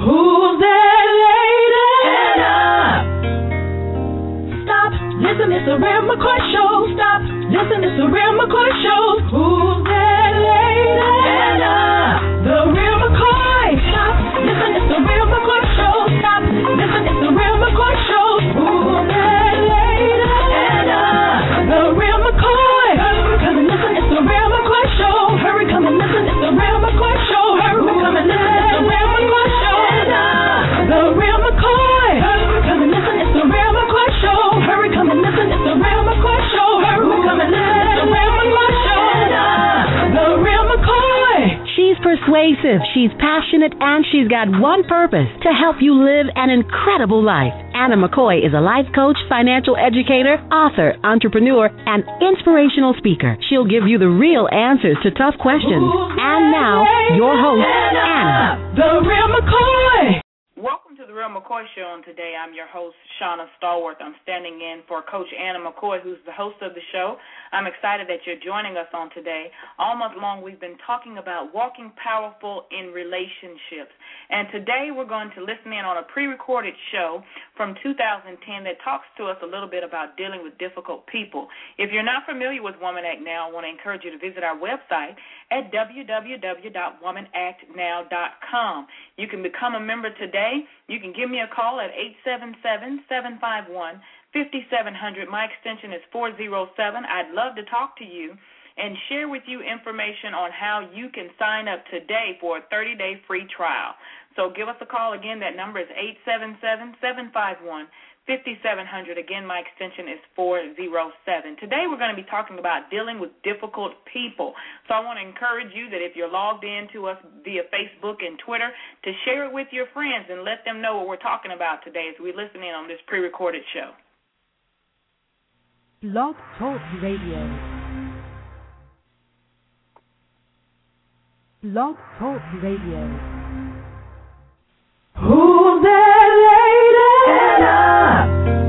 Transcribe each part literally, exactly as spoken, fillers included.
Who's that lady? Anna. Stop, listen, it's the Real McCoy Show. Stop, listen, it's the Real McCoy Show. Who's that lady? Anna. The Real McCoy. Stop, listen, it's the Real McCoy Show. Stop, listen, it's the Real McCoy Show. Who's that lady? Anna. The Real McCoy. Come and listen, it's the Real McCoy Show. Hurry, come and listen, it's the Real McCoy Show. Hurry, come and listen, it's the Real McCoy Show. The Real McCoy. Come and listen, it's the Real McCoy Show. Hurry, come and listen, it's the Real McCoy Show. Hurry, come and listen, it's the Real McCoy Show. The Real McCoy. She's persuasive, she's passionate, and she's got one purpose: to help you live an incredible life. Anna McCoy is a life coach, financial educator, author, entrepreneur, and inspirational speaker. She'll give you the real answers to tough questions. And now, your host, Anna. The Real McCoy. Welcome to the Real McCoy Show, and today I'm your host, Shauna Stallworth. I'm standing in for Coach Anna McCoy, who's the host of the show. I'm excited that you're joining us on today. All month long, we've been talking about walking powerful in relationships, and today we're going to listen in on a pre-recorded show from two thousand ten that talks to us a little bit about dealing with difficult people. If you're not familiar with Woman Act Now, I want to encourage you to visit our website at w w w dot woman act now dot com. You can become a member today. You can give me a call at eight seven seven, seven five one, five seven zero zero. My extension is four oh seven. I'd love to talk to you and share with you information on how you can sign up today for a thirty-day free trial. So give us a call again. That number is eight seven seven, seven five one, five seven zero zero. Again, my extension is four oh seven. Today we're going to be talking about dealing with difficult people. So I want to encourage you that if you're logged in to us via Facebook and Twitter, to share it with your friends and let them know what we're talking about today as we listen in on this pre-recorded show. Blog Talk Radio. Blog Talk Radio. Who's that lady? Anna.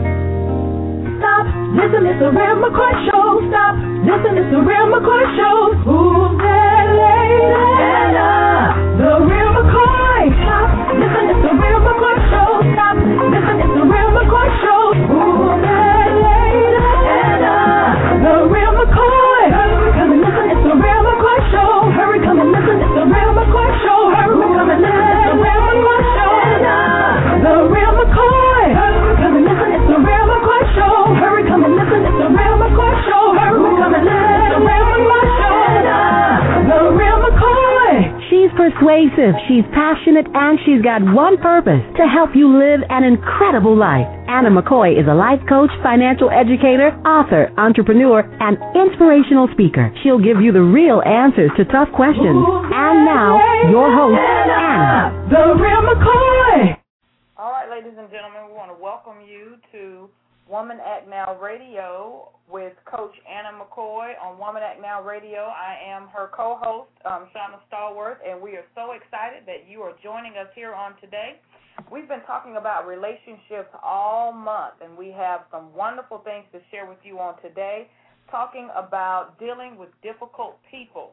Stop, listen, it's the Real McCoy Show. Stop, listen, it's the Real McCoy Show. Who's that lady? Anna. The Real McCoy. Stop, listen, it's the Real McCoy Show. Stop, listen, it's the Real McCoy Show. Who's that lady? Anna. The Real McCoy. Come and listen, it's the Real McCoy Show. Hurry, come and listen, it's the Real McCoy Show. Hurry, come and listen, it's the Real McCoy Show. The Real McCoy. Come and listen, it's the Real McCoy Show. Hurry, come and listen, it's the Real McCoy Show. Hurry, come and listen, it's the Real McCoy Show. The Real McCoy. She's persuasive, she's passionate, and she's got one purpose: to help you live an incredible life. Anna McCoy is a life coach, financial educator, author, entrepreneur, and inspirational speaker. She'll give you the real answers to tough questions. And now, your host, Anna. The Real McCoy. All right, ladies and gentlemen, we want to welcome you to Woman Act Now Radio with Coach Anna McCoy on Woman Act Now Radio. I am her co-host, um, Shauna Stallworth, and we are so excited that you are joining us here on today. We've been talking about relationships all month, and we have some wonderful things to share with you on today, talking about dealing with difficult people.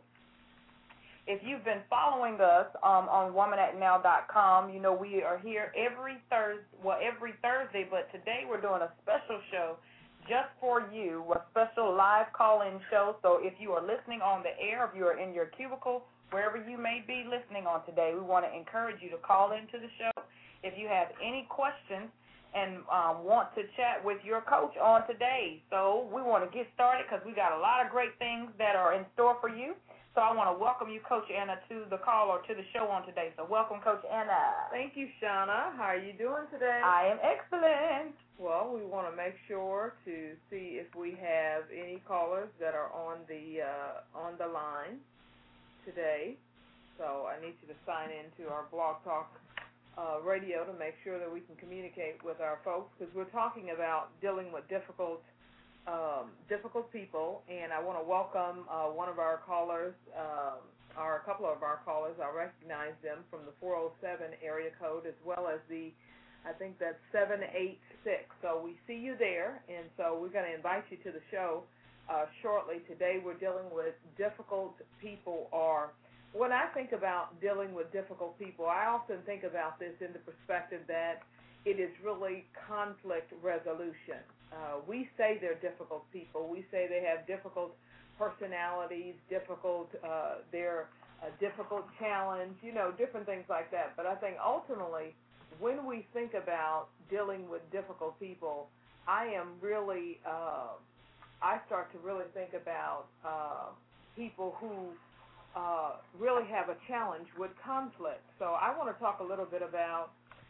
If you've been following us um, on woman act now dot com, you know we are here every Thursday, well, every Thursday, but today we're doing a special show just for you, a special live call-in show. So if you are listening on the air, if you are in your cubicle, wherever you may be listening on today, we want to encourage you to call into the show. If you have any questions and um, want to chat with your coach on today. So we want to get started because we got a lot of great things that are in store for you. So I want to welcome you, Coach Anna, to the call or to the show on today. So welcome, Coach Anna. Thank you, Shauna. How are you doing today? I am excellent. Well, we want to make sure to see if we have any callers that are on the uh, on the line today. So I need you to sign in to our Blog Talk uh, radio to make sure that we can communicate with our folks, because we're talking about dealing with difficult Um, difficult people, and I want to welcome uh, one of our callers, um, or a couple of our callers. I recognize them from the four oh seven area code as well as the, I think that's seven eight six. So we see you there, and so we're going to invite you to the show uh, shortly. Today we're dealing with difficult people or when I think about dealing with difficult people, I often think about this in the perspective that it is really conflict resolution. Uh, we say they're difficult people. We say they have difficult personalities, difficult, uh, they're a difficult challenge, you know, different things like that. But I think ultimately, when we think about dealing with difficult people, I am really, uh, I start to really think about uh, people who uh, really have a challenge with conflict. So I want to talk a little bit about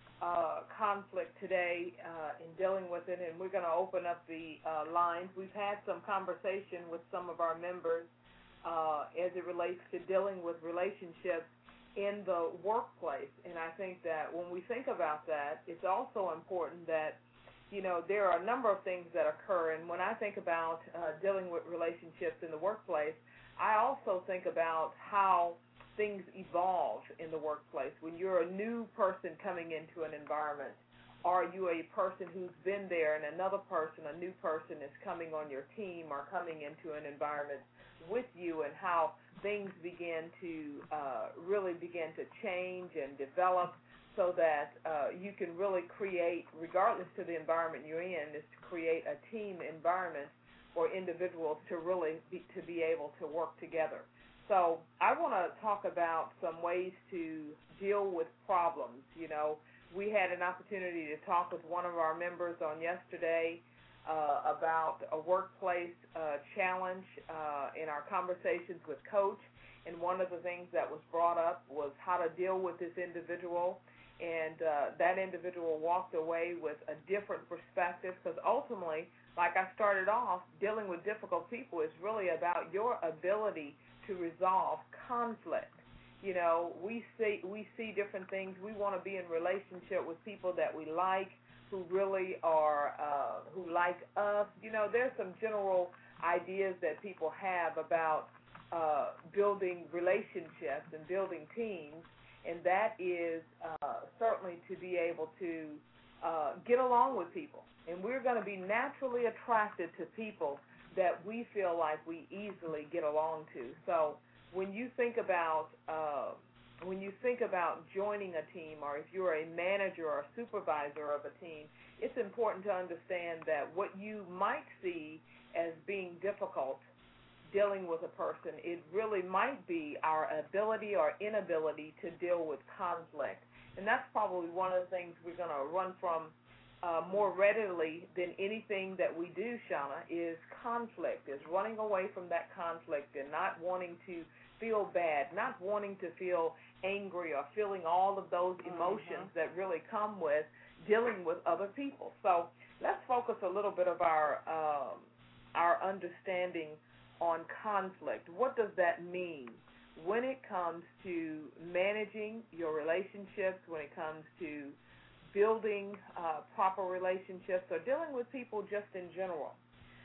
uh, conflict today uh, in dealing with it, and we're going to open up the uh, lines. We've had some conversation with some of our members uh, as it relates to dealing with relationships in the workplace, and I think that when we think about that, it's also important that, you know, there are a number of things that occur, and when I think about uh, dealing with relationships in the workplace, I also think about how things evolve in the workplace. When you're a new person coming into an environment, are you a person who's been there and another person, a new person is coming on your team or coming into an environment with you, and how things begin to uh, really begin to change and develop so that uh, you can really create, regardless to the environment you're in, is to create a team environment for individuals to really be, to be able to work together. So I want to talk about some ways to deal with problems. You know, we had an opportunity to talk with one of our members on yesterday uh, about a workplace uh, challenge uh, in our conversations with Coach, and one of the things that was brought up was how to deal with this individual, and uh, that individual walked away with a different perspective, because ultimately, like I started off, dealing with difficult people is really about your ability to resolve conflict. You know, we see we see different things. We want to be in relationship with people that we like, who really are, uh, who like us. You know, there's some general ideas that people have about uh, building relationships and building teams, and that is uh, certainly to be able to uh, get along with people. And we're going to be naturally attracted to people that we feel like we easily get along to. So when you think about uh, when you think about joining a team, or if you're a manager or a supervisor of a team, it's important to understand that what you might see as being difficult dealing with a person, it really might be our ability or inability to deal with conflict. And that's probably one of the things we're going to run from Uh, more readily than anything that we do, Shauna, is conflict, is running away from that conflict and not wanting to feel bad, not wanting to feel angry or feeling all of those emotions mm-hmm. that really come with dealing with other people. So let's focus a little bit of our um, our understanding on conflict. What does that mean when it comes to managing your relationships, when it comes to building uh, proper relationships, or dealing with people just in general?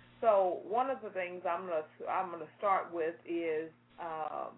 So one of the things I'm going to I'm going to start with is um,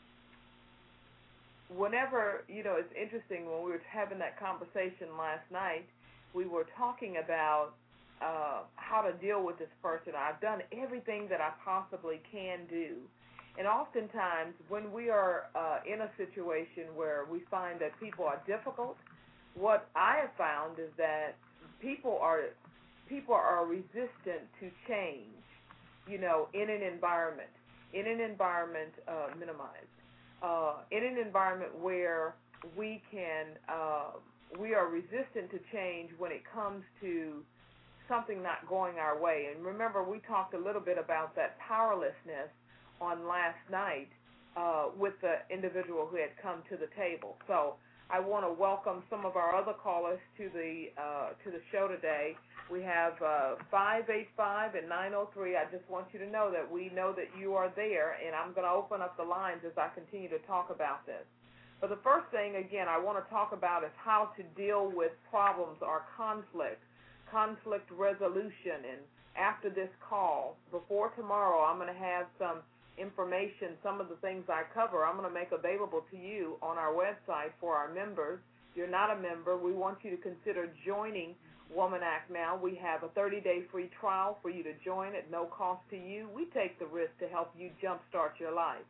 whenever, you know, it's interesting, when we were having that conversation last night, we were talking about uh, how to deal with this person. I've done everything that I possibly can do. And oftentimes when we are uh, in a situation where we find that people are difficult, what I have found is that people are people are resistant to change, you know, in an environment, in an environment uh, minimized, uh, in an environment where we can, uh, we are resistant to change when it comes to something not going our way. And remember, we talked a little bit about that powerlessness on last night uh, with the individual who had come to the table. So I want to welcome some of our other callers to the uh, to the show today. We have uh, five eight five and nine oh three. I just want you to know that we know that you are there, and I'm going to open up the lines as I continue to talk about this. But the first thing, again, I want to talk about is how to deal with problems or conflict, conflict resolution. And after this call, before tomorrow, I'm going to have some information, some of the things I cover, I'm going to make available to you on our website for our members. If you're not a member, we want you to consider joining Woman Act Now. We have a thirty-day free trial for you to join at no cost to you. We take the risk to help you jumpstart your life.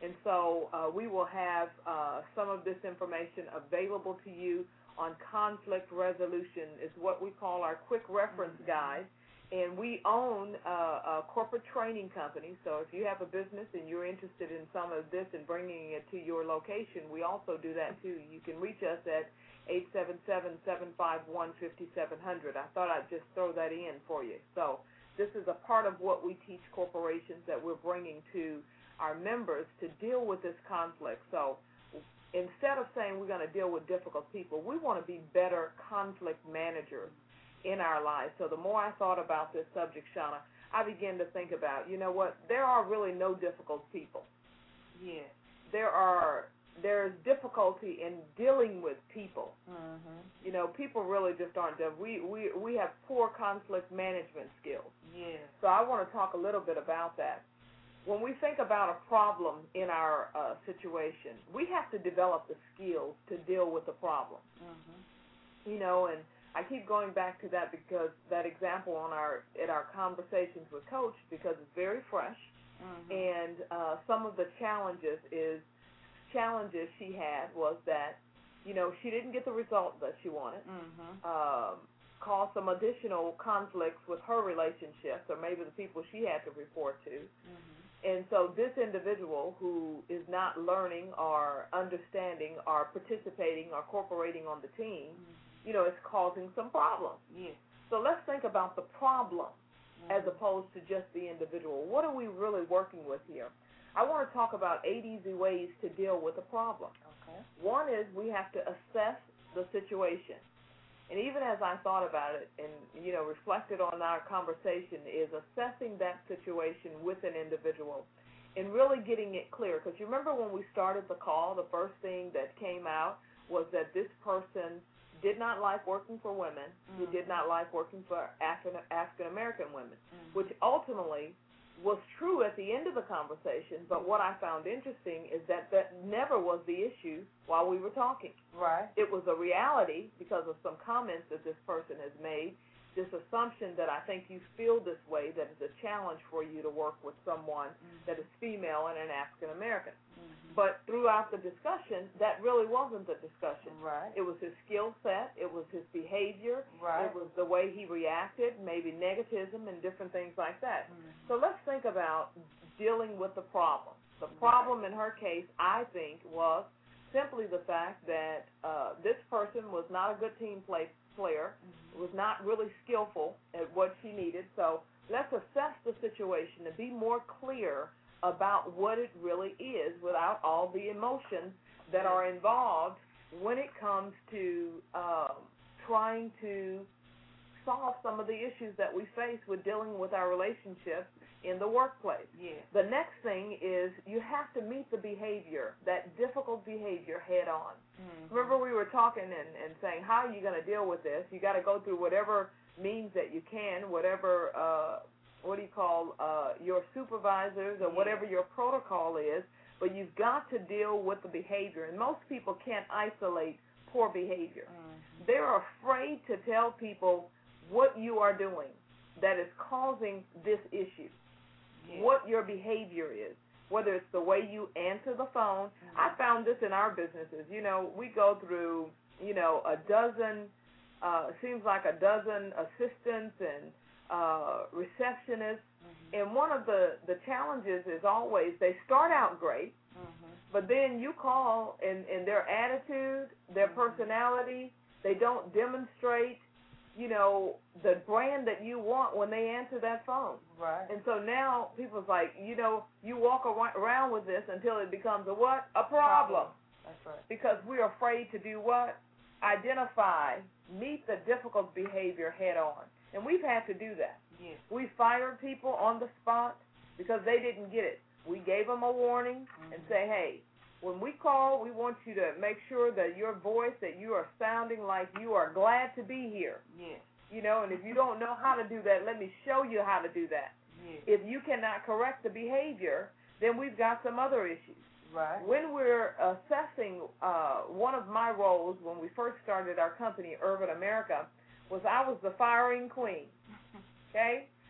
And so uh, we will have uh, some of this information available to you on conflict resolution. Is what we call our quick reference mm-hmm. guide. And we own uh, a corporate training company, so if you have a business and you're interested in some of this and bringing it to your location, we also do that too. You can reach us at eight seven seven, seven five one, five seven zero zero. I thought I'd just throw that in for you. So this is a part of what we teach corporations that we're bringing to our members to deal with this conflict. So instead of saying we're going to deal with difficult people, we want to be better conflict managers in our lives. So the more I thought about this subject, Shauna, I began to think about, you know what, there are really no difficult people. Yes. There are, there's difficulty in dealing with people. Mm-hmm. You know, people really just aren't done. We, we, we have poor conflict management skills. Yes. So I want to talk a little bit about that. When we think about a problem in our uh, situation, we have to develop the skills to deal with the problem. Mm-hmm. You know, and I keep going back to that because that example on our in our conversations with Coach, because it's very fresh, mm-hmm. and uh, some of the challenges is challenges she had was that, you know, she didn't get the result that she wanted, mm-hmm. um, caused some additional conflicts with her relationships or maybe the people she had to report to. Mm-hmm. And so this individual who is not learning or understanding or participating or cooperating on the team, mm-hmm. you know, it's causing some problems. Yes. So let's think about the problem mm-hmm. as opposed to just the individual. What are we really working with here? I want to talk about eight easy ways to deal with a problem. Okay. One is we have to assess the situation. And even as I thought about it and, you know, reflected on our conversation, is assessing that situation with an individual and really getting it clear. Because you remember when we started the call, the first thing that came out was that this person did not like working for women. Mm-hmm. He did not like working for African African-American women, mm-hmm. which ultimately was true at the end of the conversation. But what I found interesting is that that never was the issue while we were talking. Right. It was a reality because of some comments that this person has made, this assumption that I think you feel this way, that it's a challenge for you to work with someone mm-hmm. that is female and an African-American. Mm-hmm. But throughout the discussion, that really wasn't the discussion. Right. It was his skill set. It was his behavior. Right. It was the way he reacted, maybe negativism and different things like that. Mm-hmm. So let's think about dealing with the problem. The problem in her case, I think, was simply the fact that uh, this person was not a good team play player, mm-hmm. was not really skillful at what she needed. So let's assess the situation and be more clear about what it really is without all the emotions that are involved when it comes to um, trying to solve some of the issues that we face with dealing with our relationships in the workplace. Yeah. The next thing is you have to meet the behavior, that difficult behavior, head on. Mm-hmm. Remember we were talking and, and saying, how are you going to deal with this? You got to go through whatever means that you can, whatever, uh, what do you call, uh, your supervisors or yeah. whatever your protocol is, but you've got to deal with the behavior. And most people can't isolate poor behavior. Mm-hmm. They're afraid to tell people what you are doing that is causing this issue. Yeah. What your behavior is, whether it's the way you answer the phone. Mm-hmm. I found this in our businesses. You know, we go through, you know, a dozen, uh, it seems like a dozen assistants and uh, receptionists. Mm-hmm. And one of the, the challenges is always they start out great, mm-hmm. but then you call and, and their attitude, their mm-hmm. personality, they don't demonstrate, you know, the brand that you want when they answer that phone. Right. And so now people's like, you know, you walk around with this until it becomes a what? A problem. That's right. Because we're afraid to do what? Identify, meet the difficult behavior head on. And we've had to do that. Yes. We fired people on the spot because they didn't get it. We gave them a warning mm-hmm. and say, hey, when we call, we want you to make sure that your voice, that you are sounding like you are glad to be here. Yes. You know, and if you don't know how to do that, let me show you how to do that. Yes. If you cannot correct the behavior, then we've got some other issues. Right. When we're assessing, uh, one of my roles when we first started our company, Urban America, was I was the firing queen. Okay?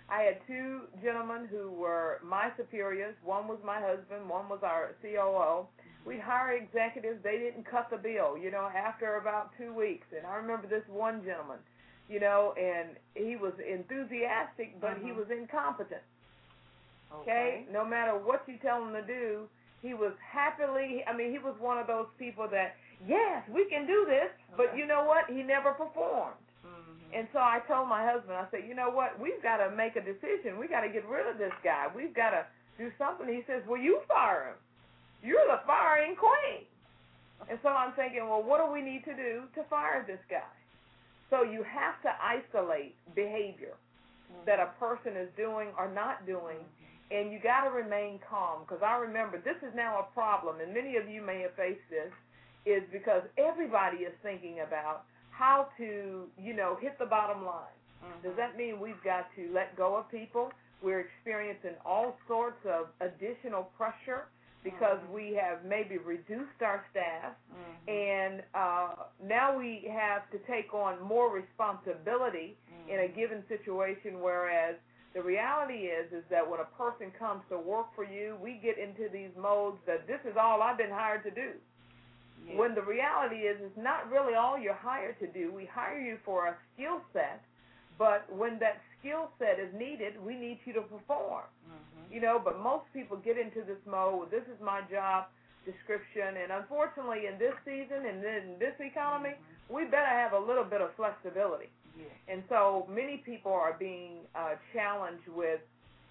I had two gentlemen who were my superiors. One was my husband. One was our C O O. We'd hire executives. They didn't cut the bill, you know, after about two weeks. And I remember this one gentleman, you know, and he was enthusiastic, but mm-hmm. he was incompetent. Okay. okay? No matter what you tell him to do, he was happily, I mean, he was one of those people that, yes, we can do this, but okay. you know what? He never performed. Mm-hmm. And so I told my husband, I said, you know what? We've got to make a decision. We've got to get rid of this guy. We've got to do something. He says, well, you fire him. You're the firing queen. And so I'm thinking, well, what do we need to do to fire this guy? So you have to isolate behavior mm-hmm. that a person is doing or not doing, mm-hmm. and you got to remain calm. Because I remember this is now a problem, and many of you may have faced this, is because everybody is thinking about how to, you know, hit the bottom line. Mm-hmm. Does that mean we've got to let go of people? We're experiencing all sorts of additional pressure because mm-hmm. we have maybe reduced our staff, mm-hmm. and uh, now we have to take on more responsibility mm-hmm. in a given situation, whereas the reality is is that when a person comes to work for you, we get into these modes that this is all I've been hired to do. Yes. When the reality is it's not really all you're hired to do. We hire you for a skill set, but when that skill set is needed, we need you to perform. Mm-hmm. You know, but most people get into this mode, this is my job description, and unfortunately in this season and in this economy, mm-hmm. we better have a little bit of flexibility. Yes. And so many people are being uh, challenged with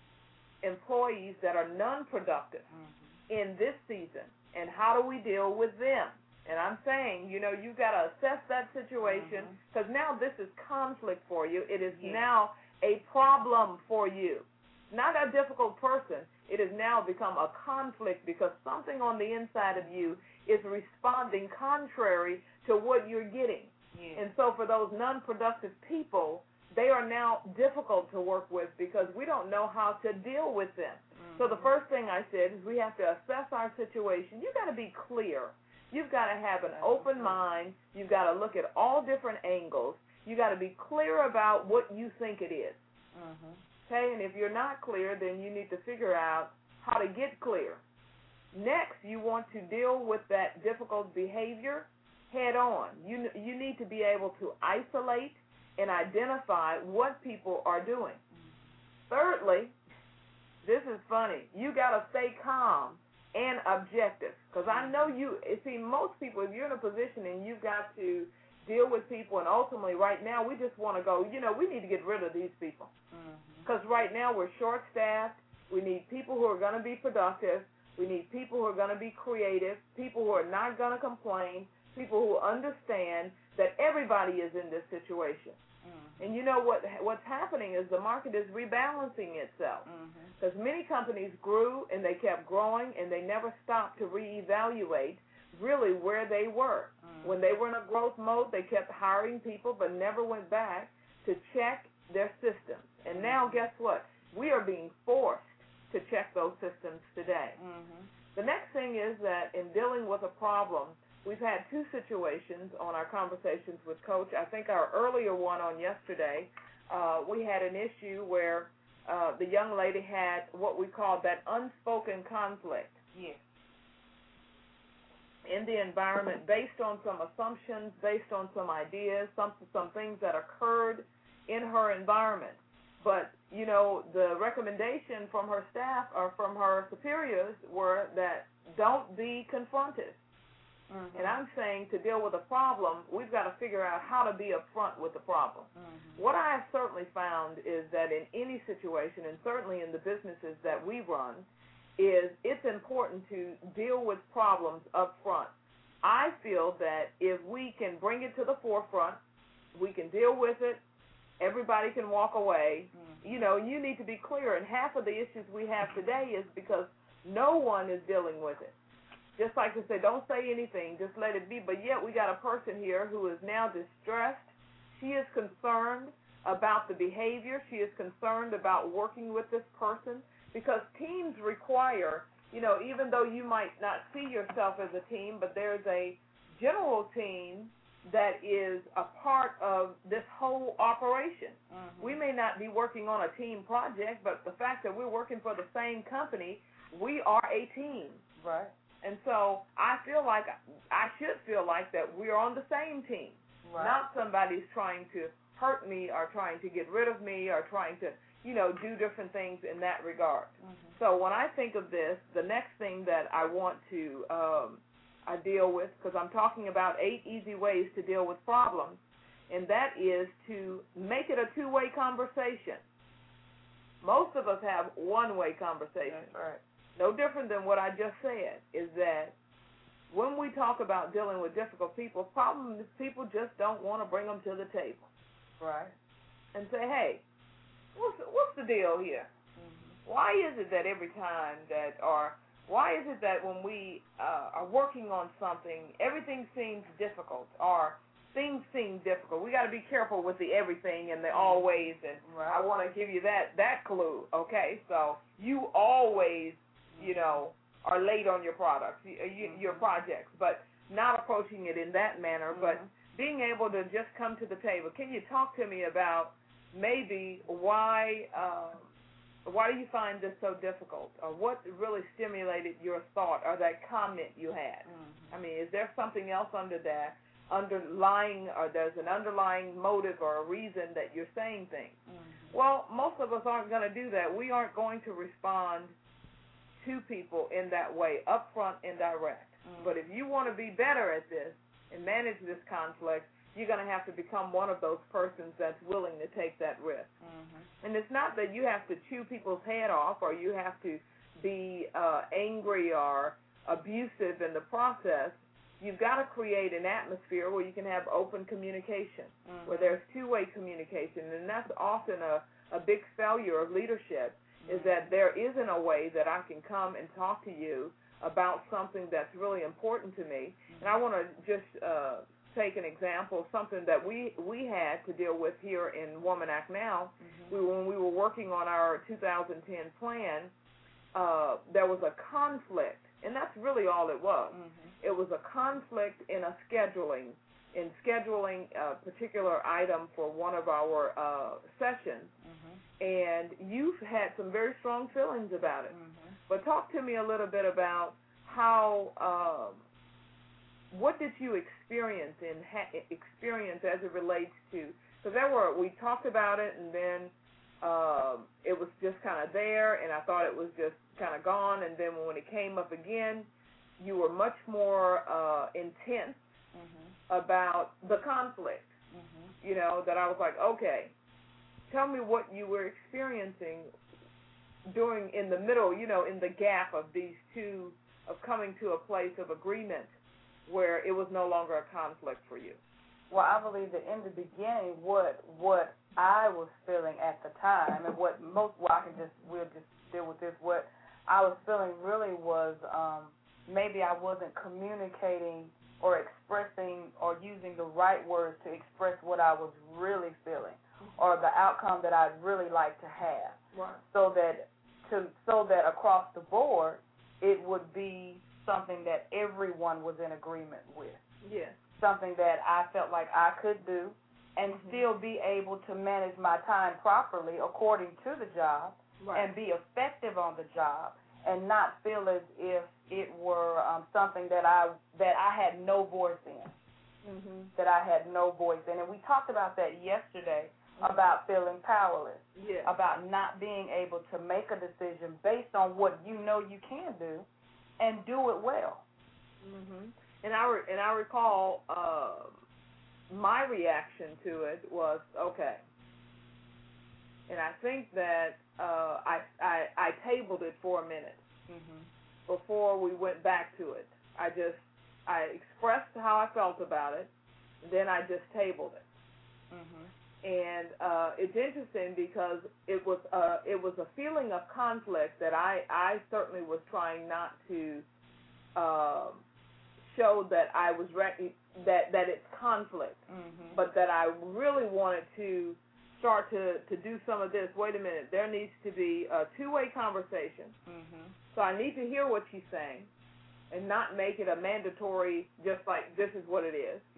employees that are non-productive mm-hmm. in this season, and how do we deal with them? And I'm saying, you know, you've got to assess that situation, because mm-hmm. now this is conflict for you. It is yes. now a problem for you. Not a difficult person. It has now become a conflict because something on the inside of you is responding contrary to what you're getting. Yes. And so for those non-productive people, they are now difficult to work with because we don't know how to deal with them. Mm-hmm. So the first thing I said is we have to assess our situation. You've got to be clear. You've got to have an open mind. You've got to look at all different angles. You've got to be clear about what you think it is. Mm-hmm. Okay, and if you're not clear, then you need to figure out how to get clear. Next, you want to deal with that difficult behavior head on. You, you need to be able to isolate and identify what people are doing. Mm-hmm. Thirdly, this is funny. You got to stay calm and objective, because I know you, see, most people, if you're in a position and you've got to deal with people, and ultimately right now we just want to go, you know, we need to get rid of these people, because mm-hmm. right now we're short-staffed. We need people who are going to be productive. We need people who are going to be creative, people who are not going to complain, people who understand that everybody is in this situation. Mm-hmm. And you know what? What's happening is the market is rebalancing itself, because mm-hmm. many companies grew and they kept growing and they never stopped to reevaluate really where they were. Mm-hmm. When they were in a growth mode, they kept hiring people but never went back to check their systems. And mm-hmm. now, guess what? We are being forced to check those systems today. Mm-hmm. The next thing is that in dealing with a problem, we've had two situations on our conversations with Coach. I think our earlier one on yesterday, uh, we had an issue where uh, the young lady had what we call that unspoken conflict. Yes. In the environment, based on some assumptions, based on some ideas, some some things that occurred in her environment. But, you know, the recommendation from her staff or from her superiors were that don't be confronted. Mm-hmm. And I'm saying to deal with a problem, we've got to figure out how to be upfront with the problem. Mm-hmm. What I have certainly found is that in any situation, and certainly in the businesses that we run, is it's important to deal with problems up front. I feel that if we can bring it to the forefront, we can deal with it, everybody can walk away. Mm-hmm. You know, you need to be clear, and half of the issues we have today is because no one is dealing with it. Just like I said, don't say anything, just let it be. But yet we got a person here who is now distressed. She is concerned about the behavior. She is concerned about working with this person, because teams require, you know, even though you might not see yourself as a team, but there's a general team that is a part of this whole operation. Mm-hmm. We may not be working on a team project, but the fact that we're working for the same company, we are a team. Right. And so I feel like, I should feel like that we're on the same team. Right. Not somebody's trying to hurt me or trying to get rid of me or trying to, you know, do different things in that regard. Mm-hmm. So when I think of this, the next thing that I want to um, I deal with, because I'm talking about eight easy ways to deal with problems, and that is to make it a two-way conversation. Most of us have one-way conversation. That's right. No different than what I just said, is that when we talk about dealing with difficult people, problems people just don't want to bring them to the table. Right. And say, hey, what's the, what's the deal here? Mm-hmm. Why is it that every time that, or why is it that when we uh, are working on something, everything seems difficult, or things seem difficult? We got to be careful with the everything and the always, and right. I want to give you that, that clue, okay? So you always, you know, are late on your products, you, you, your projects, but not approaching it in that manner, mm-hmm. but being able to just come to the table. Can you talk to me about maybe why um, why do you find this so difficult, or what really stimulated your thought or that comment you had? Mm-hmm. I mean, is there something else under that, underlying, or there's an underlying motive or a reason that you're saying things? Mm-hmm. Well, most of us aren't going to do that. We aren't going to respond to people in that way, upfront and direct. Mm-hmm. But if you want to be better at this and manage this conflict, you're going to have to become one of those persons that's willing to take that risk. Mm-hmm. And it's not that you have to chew people's head off or you have to be uh, angry or abusive in the process. You've got to create an atmosphere where you can have open communication, mm-hmm. where there's two-way communication, and that's often a, a big failure of leadership. Is that there isn't a way that I can come and talk to you about something that's really important to me. And I want to just uh, take an example, something that we, we had to deal with here in Woman Act Now. Mm-hmm. We, when we were working on our two thousand ten plan, uh, there was a conflict, and that's really all it was. Mm-hmm. It was a conflict in a scheduling, in scheduling a particular item for one of our uh, sessions. Mm-hmm. And you've had some very strong feelings about it. Mm-hmm. But talk to me a little bit about how, um, what did you experience in ha- experience as it relates to, because there were, we talked about it and then um, it was just kind of there and I thought it was just kind of gone, and then when it came up again, you were much more uh, intense mm-hmm. about the conflict, mm-hmm. you know, that I was like, okay, tell me what you were experiencing during, in the middle, you know, in the gap of these two, of coming to a place of agreement where it was no longer a conflict for you. Well, I believe that in the beginning, what what I was feeling at the time, and what most, well, I can just, we'll just deal with this, what I was feeling really was um, maybe I wasn't communicating or expressing or using the right words to express what I was really feeling, or the outcome that I'd really like to have, right. so that to so that across the board it would be something that everyone was in agreement with. Yes. Something that I felt like I could do and mm-hmm. still be able to manage my time properly according to the job, right. and be effective on the job, and not feel as if it were um, something that I that I had no voice in. Mm-hmm. That I had no voice in. And we talked about that yesterday, mm-hmm. about feeling powerless, yes. about not being able to make a decision based on what you know you can do and do it well. Mm-hmm. And I re- and I recall uh, my reaction to it was, okay. And I think that uh, I, I I tabled it for a minute mm-hmm. before we went back to it. I just I expressed how I felt about it, and then I just tabled it. Mm-hmm. And uh, it's interesting because it was uh, it was a feeling of conflict that I, I certainly was trying not to uh, show that I was rec- that that it's conflict, mm-hmm. but that I really wanted to start to, to do some of this. Wait a minute, there needs to be a two-way conversation. Mm-hmm. So I need to hear what she's saying and not make it a mandatory, just like this is what it is. Mm-hmm.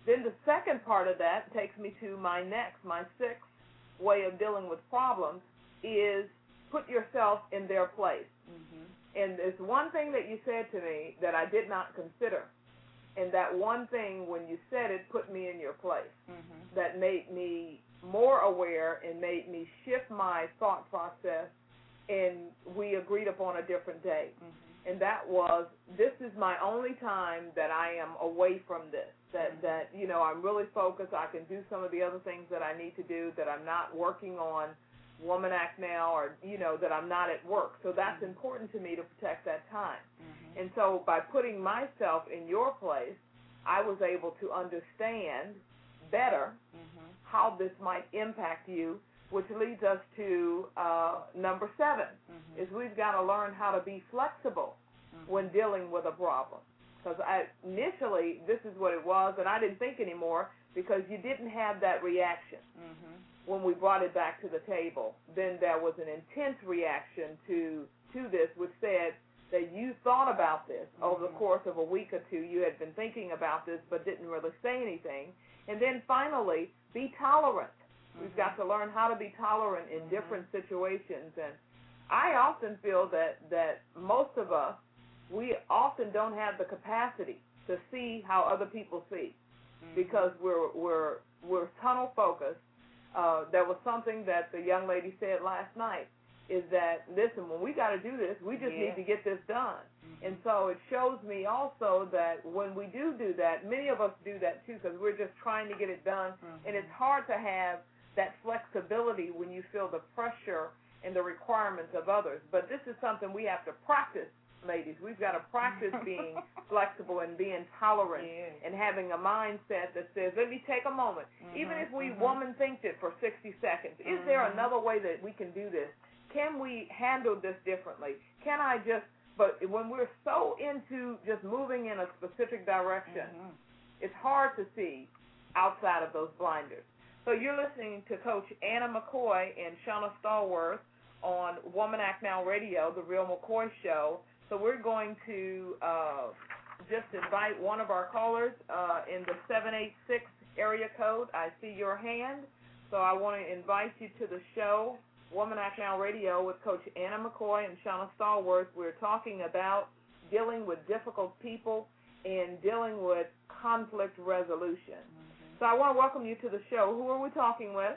Then the second part of that takes me to my next, my sixth way of dealing with problems is put yourself in their place. Mm-hmm. And there's one thing that you said to me that I did not consider. And that one thing, when you said it, put me in your place. Mm-hmm. That made me more aware and made me shift my thought process, and we agreed upon a different day. Mm-hmm. And that was, this is my only time that I am away from this, that, Mm-hmm. that, you know, I'm really focused. I can do some of the other things that I need to do, that I'm not working on Woman Act Now, or, you know, that I'm not at work. So that's mm-hmm. important to me to protect that time. Mm-hmm. And so by putting myself in your place, I was able to understand better mm-hmm. how this might impact you, which leads us to uh, number seven, mm-hmm. is we've got to learn how to be flexible mm-hmm. when dealing with a problem. Because I, initially, this is what it was, and I didn't think anymore because you didn't have that reaction. Mm-hmm. When we brought it back to the table, then there was an intense reaction to to this, which said that you thought about this mm-hmm. over the course of a week or two. You had been thinking about this but didn't really say anything. And then finally, be tolerant. Mm-hmm. We've got to learn how to be tolerant in mm-hmm. different situations. And I often feel that, that most of us, we often don't have the capacity to see how other people see mm-hmm. because we're we're we're tunnel focused. Uh, there was something that the young lady said last night, is that, listen, when we got to do this, we just yeah. need to get this done. Mm-hmm. And so it shows me also that when we do do that, many of us do that too because we're just trying to get it done. Mm-hmm. And it's hard to have that flexibility when you feel the pressure and the requirements of others. But this is something we have to practice, ladies. We've got to practice being flexible and being tolerant yeah. and having a mindset that says, let me take a moment. Mm-hmm. Even if we mm-hmm. woman think it for sixty seconds, is mm-hmm. there another way that we can do this? Can we handle this differently? Can I just, but when we're so into just moving in a specific direction, mm-hmm. it's hard to see outside of those blinders. So you're listening to Coach Anna McCoy and Shauna Stallworth on Woman Act Now Radio, The Real McCoy Show. So we're going to uh, just invite one of our callers uh, in the seven eight six area code. I see your hand, so I want to invite you to the show, Woman Act Now Radio, with Coach Anna McCoy and Shauna Stallworth. We're talking about dealing with difficult people and dealing with conflict resolution. Mm-hmm. So I want to welcome you to the show. Who are we talking with?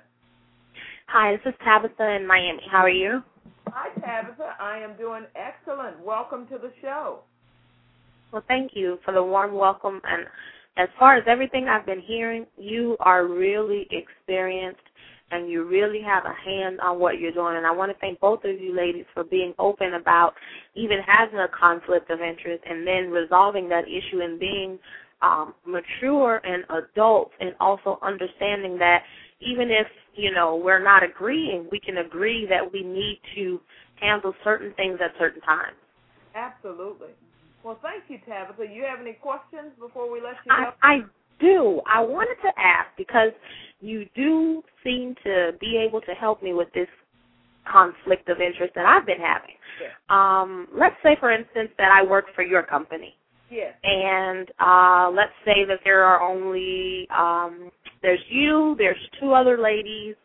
Hi, this is Tabitha in Miami. How are you? Hi, Tabitha. I am doing excellent. Welcome to the show. Well, thank you for the warm welcome. And as far as everything I've been hearing, you are really experienced and you really have a hand on what you're doing. And I want to thank both of you ladies for being open about even having a conflict of interest and then resolving that issue and being um, mature and adult and also understanding that even if, you know, we're not agreeing, we can agree that we need to handle certain things at certain times. Absolutely. Well, thank you, Tabitha. You have any questions before we let you go? I, I do. I wanted to ask because you do seem to be able to help me with this conflict of interest that I've been having. Yes. Um, let's say, for instance, that I work for your company. Yes. And uh, let's say that there are only, um, there's you, there's two other ladies,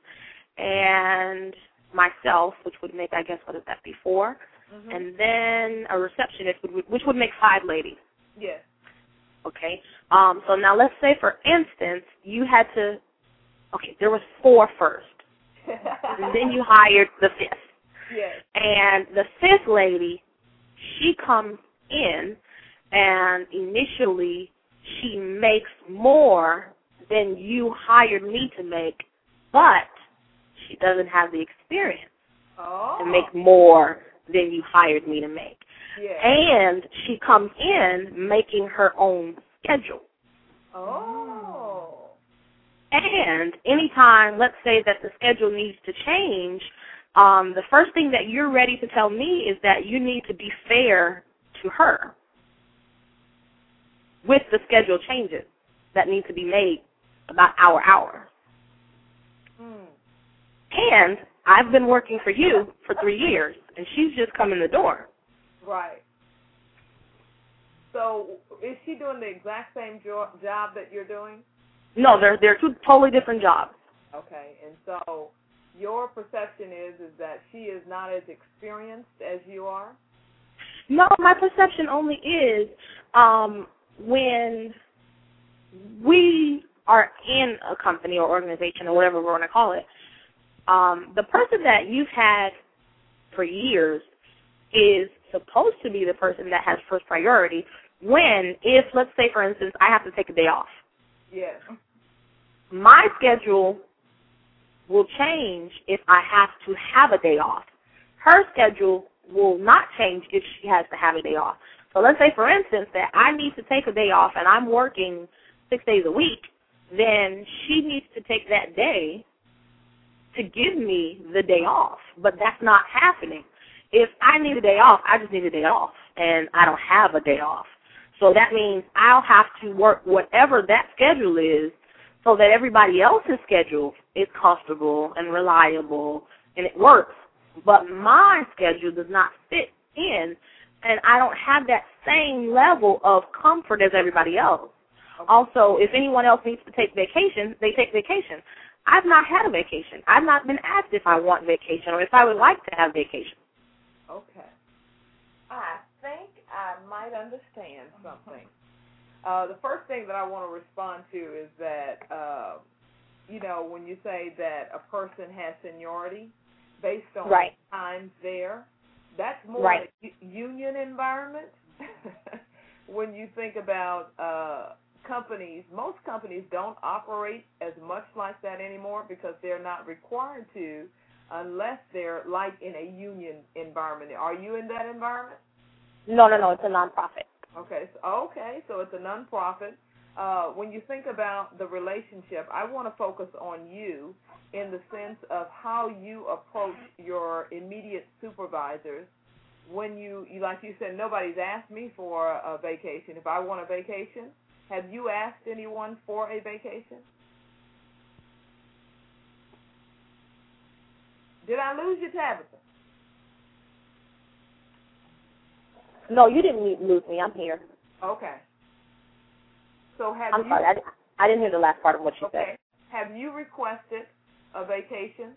and myself, which would make, I guess, what is that, be four? Mm-hmm. And then a receptionist, would, which would make five ladies. Yes. Okay. Um, so now let's say, for instance, you had to, okay, there was four first. And then you hired the fifth. Yes. And the fifth lady, she comes in, and initially she makes more than you hired me to make, but she doesn't have the experience oh. to make more than you hired me to make. Yes. And she comes in making her own schedule. Oh. And anytime, let's say that the schedule needs to change, um, the first thing that you're ready to tell me is that you need to be fair to her with the schedule changes that need to be made about our hours. Mm. And I've been working for you for three years, and she's just come in the door. Right. So is she doing the exact same jo- job that you're doing? No, they're they're two totally different jobs. Okay, and so your perception is is that she is not as experienced as you are? No, my perception only is um, when we are in a company or organization or whatever we're going to call it, um, the person that you've had for years is supposed to be the person that has first priority when, if, let's say, for instance, I have to take a day off. Yes. My schedule will change if I have to have a day off. Her schedule will not change if she has to have a day off. So let's say, for instance, that I need to take a day off and I'm working six days a week, then she needs to take that day to give me the day off. But that's not happening. If I need a day off, I just need a day off, and I don't have a day off. So that means I'll have to work whatever that schedule is so that everybody else's schedule is comfortable and reliable and it works. But my schedule does not fit in, and I don't have that same level of comfort as everybody else. Also, if anyone else needs to take vacation, they take vacation. I've not had a vacation. I've not been asked if I want vacation or if I would like to have vacation. Okay. I think I might understand something. Uh, the first thing that I want to respond to is that, uh, you know, when you say that a person has seniority based on right. times there, that's more right. a union environment. When you think about uh, companies, most companies don't operate as much like that anymore because they're not required to unless they're like in a union environment. Are you in that environment? No, no, no. It's a nonprofit. Okay. So, okay. So it's a nonprofit. Uh, when you think about the relationship, I want to focus on you in the sense of how you approach your immediate supervisors. When you, you, like you said, nobody's asked me for a vacation. If I want a vacation, have you asked anyone for a vacation? Did I lose you, Tabitha? No, you didn't lose me. I'm here. Okay. So have I'm you... sorry. I, I didn't hear the last part of what you okay. said. Have you requested a vacation?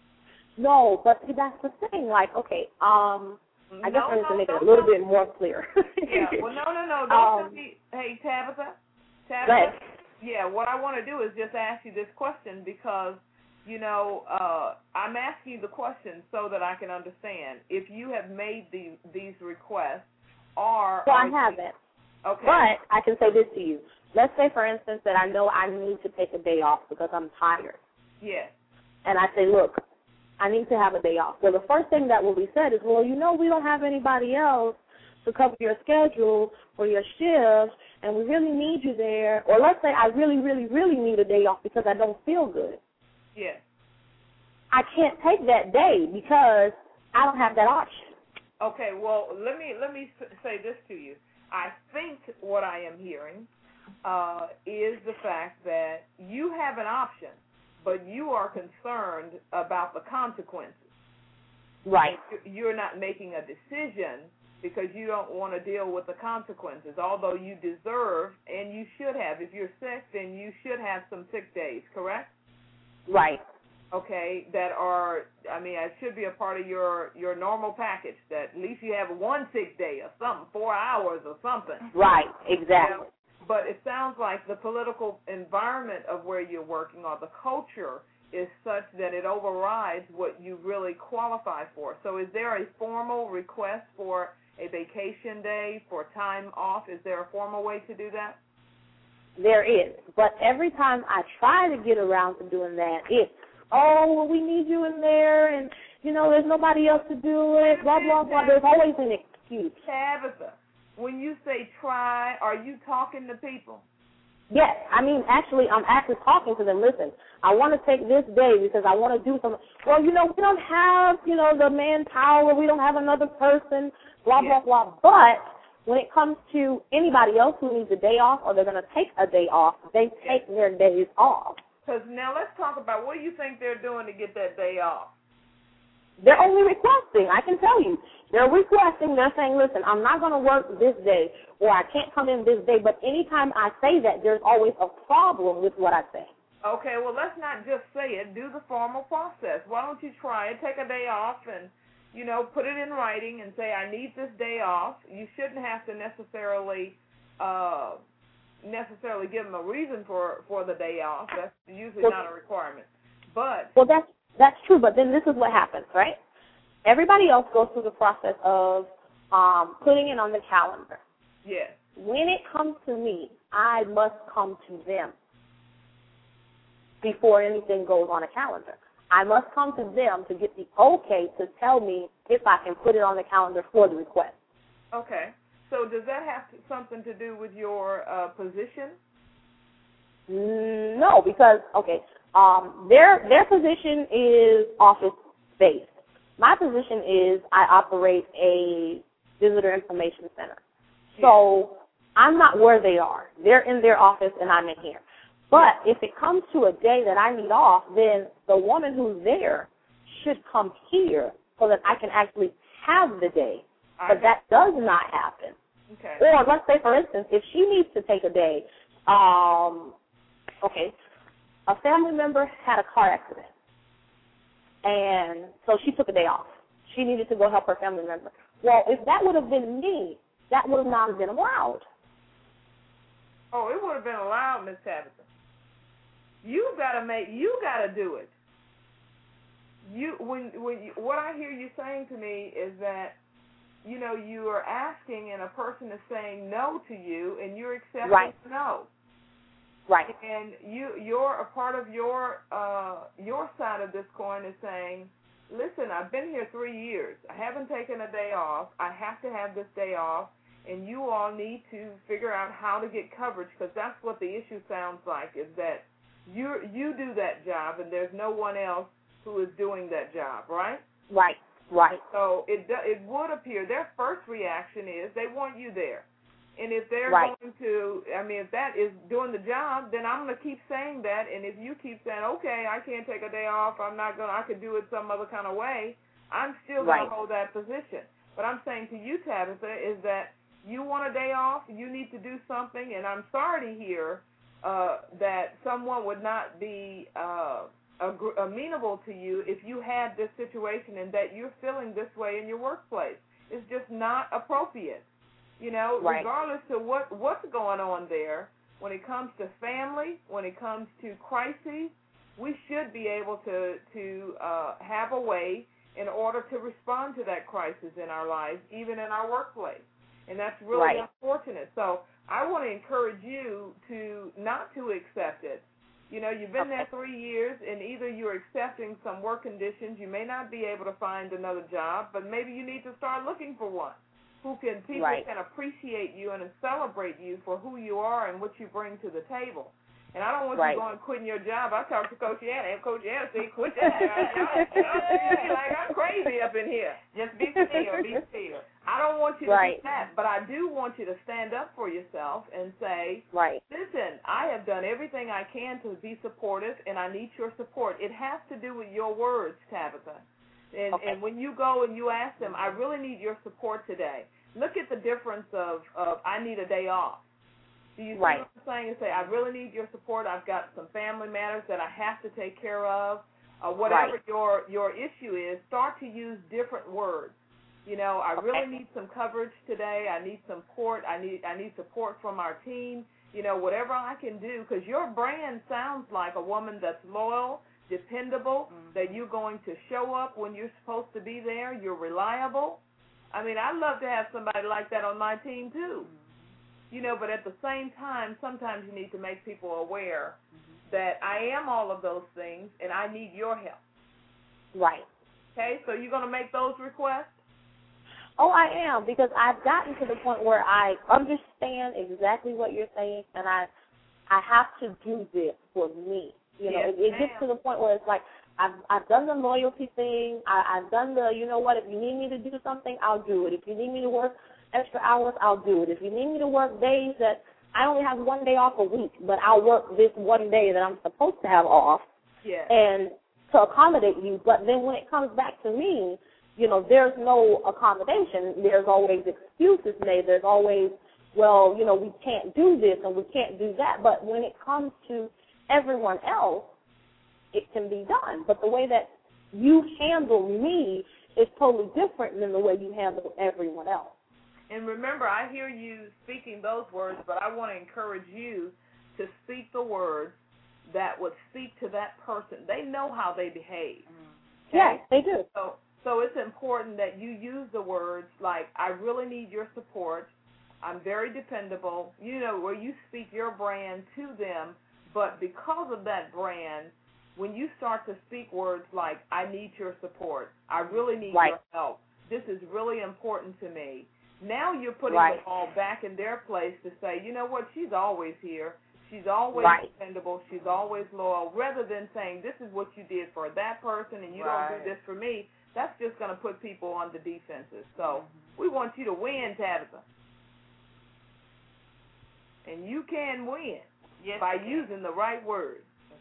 No, but see, that's the thing. Like, okay, um... I guess no, I need no, to make no, it a little no. bit more clear. Yeah, well, no, no, no. Don't um, me. Hey, Tabitha. Tabitha. Go ahead. Yeah, what I want to do is just ask you this question because, you know, uh, I'm asking you the question so that I can understand. If you have made the, these requests or... Well, I haven't. Okay. But I can say this to you. Let's say, for instance, that I know I need to take a day off because I'm tired. Yes. And I say, look, I need to have a day off. Well, the first thing that will be said is, well, you know, we don't have anybody else to cover your schedule or your shifts, and we really need you there. Or let's say I really, really, really need a day off because I don't feel good. Yes. I can't take that day because I don't have that option. Okay, well, let me let me say this to you. I think what I am hearing uh, is the fact that you have an option, but you are concerned about the consequences. Right. You're not making a decision because you don't want to deal with the consequences, although you deserve, and you should have. If you're sick, then you should have some sick days, correct? Right. Okay, that are, I mean, it should be a part of your, your normal package, that at least you have one sick day or something, four hours or something. Right, exactly. You know? But it sounds like the political environment of where you're working or the culture is such that it overrides what you really qualify for. So is there a formal request for a vacation day, for time off? Is there a formal way to do that? There is. But every time I try to get around to doing that, it's, oh, well, we need you in there, and, you know, there's nobody else to do it, blah, blah, blah. There's always an excuse. Tabitha, when you say try, are you talking to people? Yes. I mean, actually, I'm actually talking to them. Listen, I want to take this day because I want to do something. Well, you know, we don't have, you know, the manpower. We don't have another person, blah, yes. blah, blah. But when it comes to anybody else who needs a day off or they're going to take a day off, they take their days off. Because now let's talk about what do you think they're doing to get that day off? They're only requesting. I can tell you. They're requesting. They're saying, listen, I'm not going to work this day, or I can't come in this day. But anytime I say that, there's always a problem with what I say. Okay, well, let's not just say it. Do the formal process. Why don't you try it? Take a day off and, you know, put it in writing and say, I need this day off. You shouldn't have to necessarily uh, necessarily give them a reason for, for the day off. That's usually well, not a requirement. But well, that's that's true. But then this is what happens, right? Everybody else goes through the process of um, putting it on the calendar. Yes. When it comes to me, I must come to them before anything goes on a calendar. I must come to them to get the okay to tell me if I can put it on the calendar for the request. Okay. So does that have to, something to do with your uh, position? No, because, okay, um, their their position is office-based. My position is I operate a visitor information center. So I'm not where they are. They're in their office and I'm in here. But if it comes to a day that I need off, then the woman who's there should come here so that I can actually have the day. But that does not happen. Okay. Or let's say, for instance, if she needs to take a day, um, okay, a family member had a car accident, and so she took a day off. She needed to go help her family member. Well, if that would have been me, that would have not been allowed. Oh, it would have been allowed, Miss Tabitha. You gotta make. You gotta do it. You when when you, what I hear you saying to me is that, you know, you are asking and a person is saying no to you, and you're accepting right. no. Right. And you you're a part of your uh, your side of this coin is saying, listen, I've been here three years. I haven't taken a day off. I have to have this day off, and you all need to figure out how to get coverage, because that's what the issue sounds like, is that you you do that job and there's no one else who is doing that job, right? Right, right. So it it would appear their first reaction is they want you there. And if they're right. going to, I mean, if that is doing the job, then I'm going to keep saying that. And if you keep saying, okay, I can't take a day off, I'm not going to, I could do it some other kind of way, I'm still going right. to hold that position. But I'm saying to you, Tabitha, is that you want a day off, you need to do something, and I'm sorry to hear uh, that someone would not be uh, ag- amenable to you if you had this situation and that you're feeling this way in your workplace. It's just not appropriate. You know, right. regardless of what, what's going on there, when it comes to family, when it comes to crises, we should be able to, to uh, have a way in order to respond to that crisis in our lives, even in our workplace. And that's really right. unfortunate. So I want to encourage you to not to accept it. You know, you've been okay. there three years, and either you're accepting some work conditions, you may not be able to find another job, but maybe you need to start looking for one. Who can people right. can appreciate you and celebrate you for who you are and what you bring to the table. And I don't want right. you going quitting your job. I talked to Coach Anna, and Coach Anna said, quit that. You're like, I'm crazy up in here. Just be still, be still. I don't want you to right. do that, but I do want you to stand up for yourself and say, right. listen, I have done everything I can to be supportive, and I need your support. It has to do with your words, Tabitha. And, okay. and when you go and you ask them, I really need your support today, look at the difference of, of I need a day off. Do you see right. what I'm saying? And say, I really need your support. I've got some family matters that I have to take care of. Uh, whatever right. your, your issue is, start to use different words. You know, I okay. really need some coverage today. I need some support. I need I need support from our team. You know, whatever I can do, because your brand sounds like a woman that's loyal, dependable, mm-hmm. that you're going to show up when you're supposed to be there. You're reliable. I mean, I'd love to have somebody like that on my team, too. Mm-hmm. You know, but at the same time, sometimes you need to make people aware mm-hmm. that I am all of those things, and I need your help. Right. Okay, so you're going to make those requests? Oh, I am, because I've gotten to the point where I understand exactly what you're saying, and I I have to do this for me. You know, yes, it, it gets to the point where it's like, I've I've done the loyalty thing. I, I've done the, you know what, if you need me to do something, I'll do it. If you need me to work extra hours, I'll do it. If you need me to work days that I only have one day off a week, but I'll work this one day that I'm supposed to have off. Yes. And to accommodate you. But then when it comes back to me, you know, there's no accommodation. There's always excuses made. There's always, well, you know, we can't do this and we can't do that. But when it comes to everyone else, it can be done. But the way that you handle me is totally different than the way you handle everyone else. And remember, I hear you speaking those words, but I want to encourage you to speak the words that would speak to that person. They know how they behave. Okay? Yes, they do. So, so it's important that you use the words like, I really need your support. I'm very dependable. You know, where you speak your brand to them, but because of that brand, when you start to speak words like, I need your support, I really need right. your help, this is really important to me, now you're putting right. them all back in their place to say, you know what, she's always here, she's always right. dependable, she's always loyal, rather than saying, this is what you did for that person and you right. don't do this for me. That's just going to put people on the defenses. So mm-hmm. we want you to win, Tabitha. And you can win yes, by using the right words.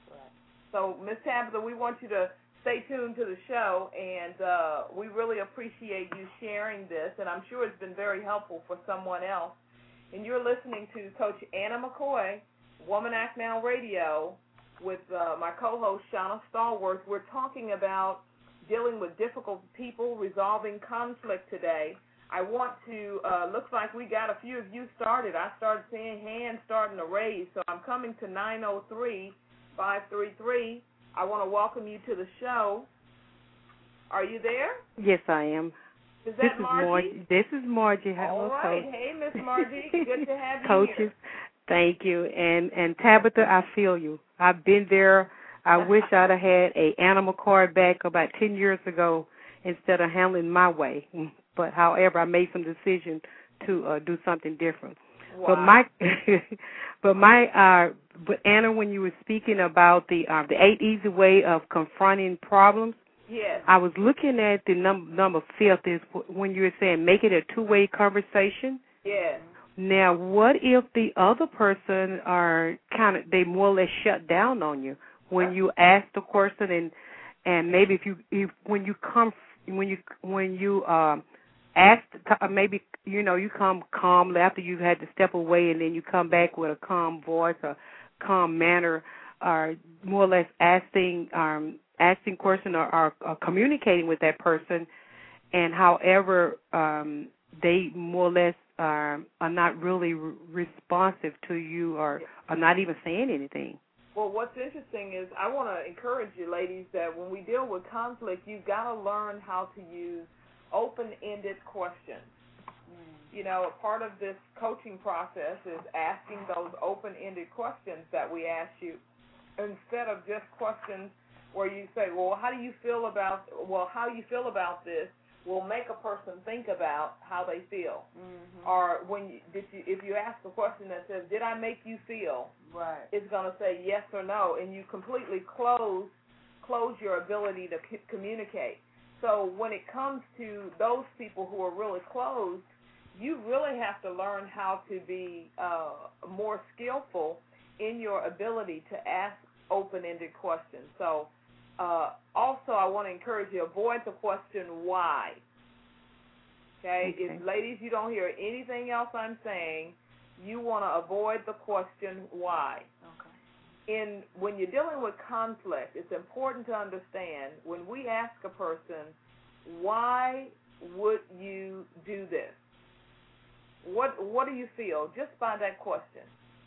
So, Miz Tabitha, we want you to stay tuned to the show, and uh, we really appreciate you sharing this, and I'm sure it's been very helpful for someone else. And you're listening to Coach Anna McCoy, Woman Act Now Radio, with uh, my co-host, Shauna Stallworth. We're talking about dealing with difficult people, resolving conflict today. I want to, uh, looks like we got a few of you started. I started seeing hands starting to raise, so I'm coming to nine oh three, five three three. I want to welcome you to the show. Are you there? Yes, I am. Is this that Margie? Is Mar- this is Margie. Hello, All right. Coach. Hey, Miss Margie. Good to have you Coaches, here. thank you. And, and Tabitha, I feel you. I've been there. I wish I'd have had a animal card back about ten years ago instead of handling my way. But, however, I made some decision to uh, do something different. Wow. But my, but my, uh, but Anna, when you were speaking about the uh, the eight easy way of confronting problems, yes, I was looking at the num- number fifth is when you were saying make it a two-way conversation. yes. Now, what if the other person are kind of they more or less shut down on you when you ask the question, and and maybe if you if when you come when you when you um ask maybe you know you come calmly after you've had to step away, and then you come back with a calm voice or calm manner, or more or less asking um asking question or, or, or communicating with that person, and however um they more or less are, are not really re- responsive to you or are not even saying anything. Well, what's interesting is I want to encourage you, ladies, that when we deal with conflict, you've got to learn how to use open-ended questions. Mm. You know, part of this coaching process is asking those open-ended questions that we ask you instead of just questions where you say, well, how do you feel about, well, how you feel about this will make a person think about how they feel. Mm-hmm. Or when you, did you, if you ask a question that says, did I make you feel? Right. It's going to say yes or no, and you completely close close your ability to c- communicate. So when it comes to those people who are really closed, you really have to learn how to be uh, more skillful in your ability to ask open-ended questions. So Uh, also, I want to encourage you, avoid the question why. Okay? Okay. If, ladies, you don't hear anything else I'm saying, you want to avoid the question why. Okay. In when you're dealing with conflict, it's important to understand when we ask a person, why would you do this? What What do you feel just by that question?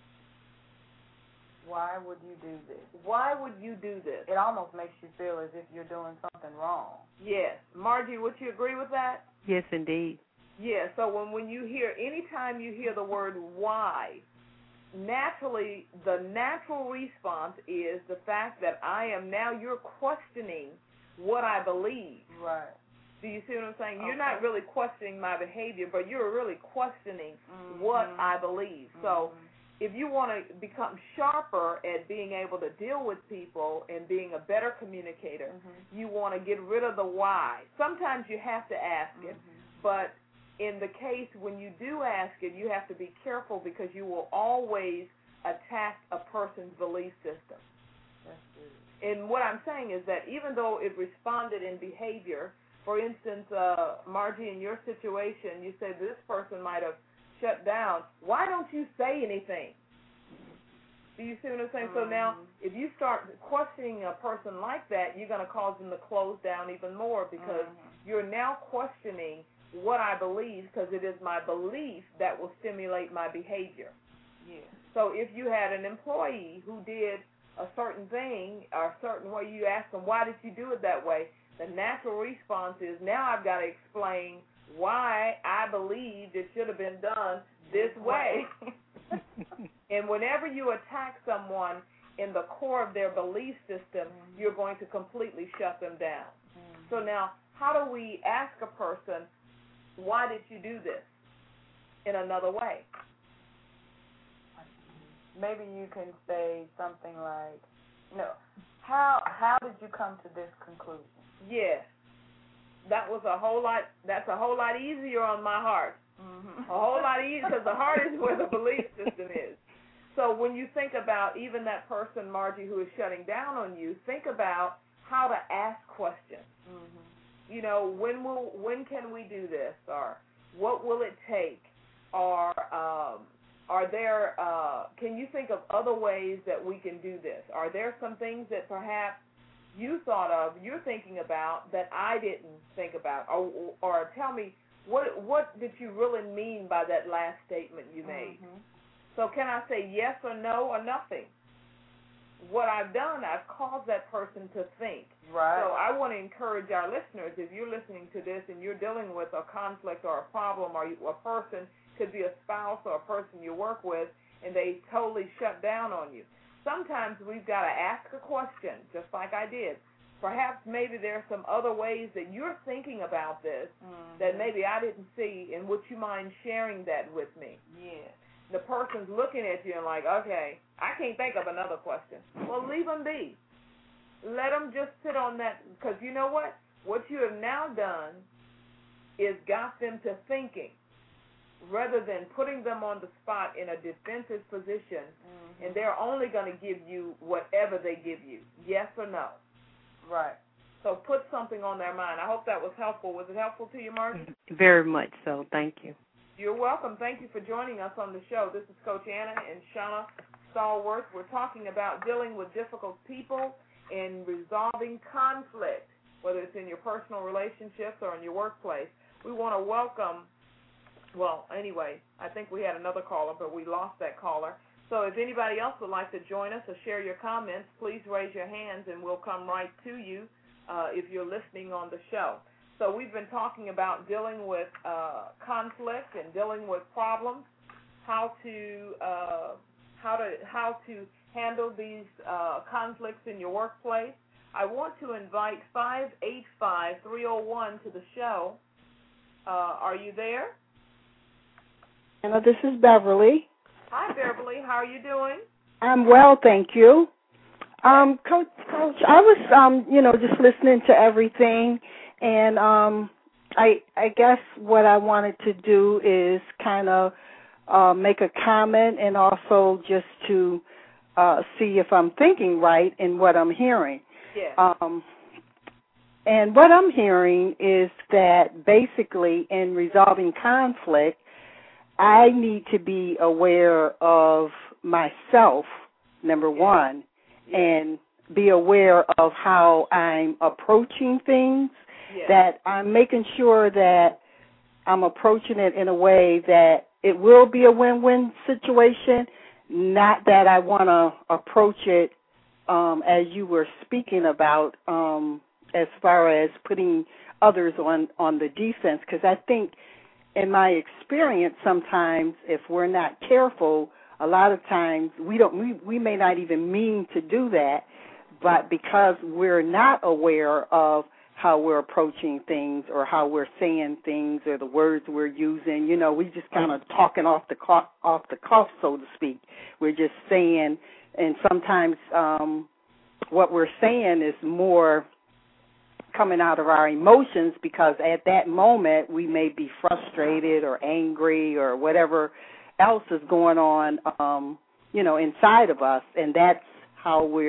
Why would you do this? Why would you do this? It almost makes you feel as if you're doing something wrong. Yes. Margie, would you agree with that? Yes, indeed. Yeah, so when, when you hear, anytime you hear the word why, naturally, the natural response is the fact that I am now, you're questioning what I believe. Right. Do you see what I'm saying? Okay. You're not really questioning my behavior, but you're really questioning mm-hmm. what I believe. Mm-hmm. So if you want to become sharper at being able to deal with people and being a better communicator, mm-hmm. you want to get rid of the why. Sometimes you have to ask mm-hmm. it, but in the case when you do ask it, you have to be careful because you will always attack a person's belief system. That's good. and what I'm saying is that even though it responded in behavior, for instance, uh, Margie, in your situation, you said this person might have shut down. Why don't you say anything? Do you see what I'm saying? Mm-hmm. So now, if you start questioning a person like that, you're going to cause them to close down even more because mm-hmm. you're now questioning what I believe because it is my belief that will stimulate my behavior. Yeah. So if you had an employee who did a certain thing or a certain way, you ask them, why did you do it that way? The natural response is, now I've got to explain why I believed it should have been done this way. And whenever you attack someone in the core of their belief system, mm-hmm. you're going to completely shut them down. Mm-hmm. So now, how do we ask a person, why did you do this, in another way? Maybe you can say something like, no, how how did you come to this conclusion? Yes. That was a whole lot, that's a whole lot easier on my heart. Mm-hmm. A whole lot easier because the heart is where the belief system is. So when you think about even that person, Margie, who is shutting down on you, think about how to ask questions. Mm-hmm. You know, when will, when can we do this? Or what will it take? Or um, are there, uh, can you think of other ways that we can do this? Are there some things that perhaps you thought of, you're thinking about, that I didn't think about? Or, or tell me, what what did you really mean by that last statement you made? Mm-hmm. So can I say yes or no or nothing? What I've done, I've caused that person to think. Right. So I want to encourage our listeners, if you're listening to this and you're dealing with a conflict or a problem, or a person, could be a spouse or a person you work with, and they totally shut down on you. Sometimes we've got to ask a question, just like I did. Perhaps maybe there are some other ways that you're thinking about this mm-hmm. that maybe I didn't see, and would you mind sharing that with me? Yeah. The person's looking at you and like, okay, I can't think of another question. Well, leave them be. Let them just sit on that, because you know what? What you have now done is got them to thinking, rather than putting them on the spot in a defensive position, mm-hmm. and they're only going to give you whatever they give you, yes or no. Right. So put something on their mind. I hope that was helpful. Was it helpful to you, Margie? Very much so. Thank you. You're welcome. Thank you for joining us on the show. This is Coach Anna and Shauna Stallworth. We're talking about dealing with difficult people and resolving conflict, whether it's in your personal relationships or in your workplace. We want to welcome, well, anyway, I think we had another caller, but we lost that caller. So if anybody else would like to join us or share your comments, please raise your hands and we'll come right to you uh, if you're listening on the show. So we've been talking about dealing with uh, conflict and dealing with problems, how to uh, how to how to handle these uh, conflicts in your workplace. I want to invite five eight five, three oh one to the show. Uh, are you there? Anna, this is Beverly. Hi, Beverly. How are you doing? I'm well, thank you. Um, Coach, Coach, I was, um, you know, just listening to everything, and um, I, I guess what I wanted to do is kind of uh, make a comment and also just to uh, see if I'm thinking right in what I'm hearing. Yeah. Um, and what I'm hearing is that basically in resolving conflict, I need to be aware of myself, number one, and be aware of how I'm approaching things, yeah. that I'm making sure that I'm approaching it in a way that it will be a win-win situation, not that I want to approach it um, as you were speaking about um, as far as putting others on, on the defense, because I think in my experience, sometimes if we're not careful, a lot of times we don't. We, we may not even mean to do that, but because we're not aware of how we're approaching things or how we're saying things or the words we're using, you know, we just kind of talking off the cuff, off the cuff, so to speak. We're just saying, and sometimes um, what we're saying is more coming out of our emotions because at that moment we may be frustrated or angry or whatever else is going on, um, you know, inside of us, and that's how we're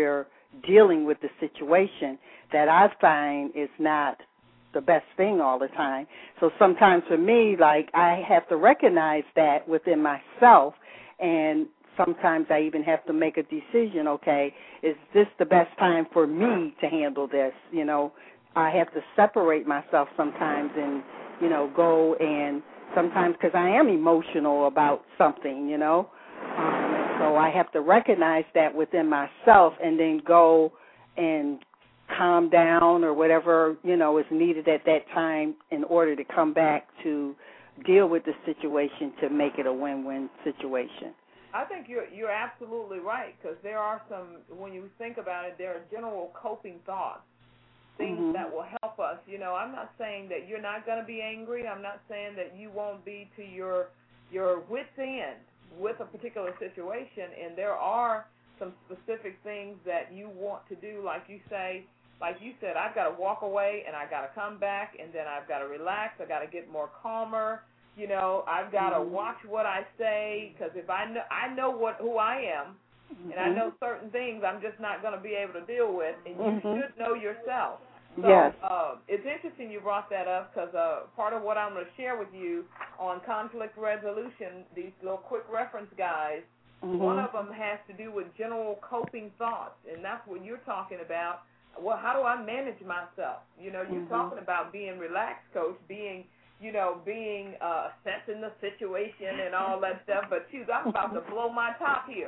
dealing with the situation that I find is not the best thing all the time. So sometimes for me, like, I have to recognize that within myself, and sometimes I even have to make a decision, okay, is this the best time for me to handle this? You know, I have to separate myself sometimes and, you know, go and sometimes because I am emotional about something, you know. Um, and so I have to recognize that within myself and then go and calm down or whatever, you know, is needed at that time in order to come back to deal with the situation to make it a win-win situation. I think you're you're absolutely right, because there are some, when you think about it, there are general coping thoughts, things mm-hmm. that will help us. You know, I'm not saying that you're not going to be angry. I'm not saying that you won't be to your your wit's end with a particular situation, and there are some specific things that you want to do, like you say, like you said, I've got to walk away and I've got to come back, and then I've got to relax. I've got to get more calmer. You know, I've got to watch what I say, because if I know, I know what who I am, mm-hmm. and I know certain things I'm just not going to be able to deal with, and you mm-hmm. should know yourself. So yes. uh, it's interesting you brought that up, because uh, part of what I'm going to share with you on conflict resolution, these little quick reference guides, mm-hmm. one of them has to do with general coping thoughts, and that's what you're talking about. Well, how do I manage myself? You know, you're mm-hmm. talking about being relaxed, Coach, being you know, being, uh, assessing the situation and all that stuff, but, shoot, I'm about to blow my top here.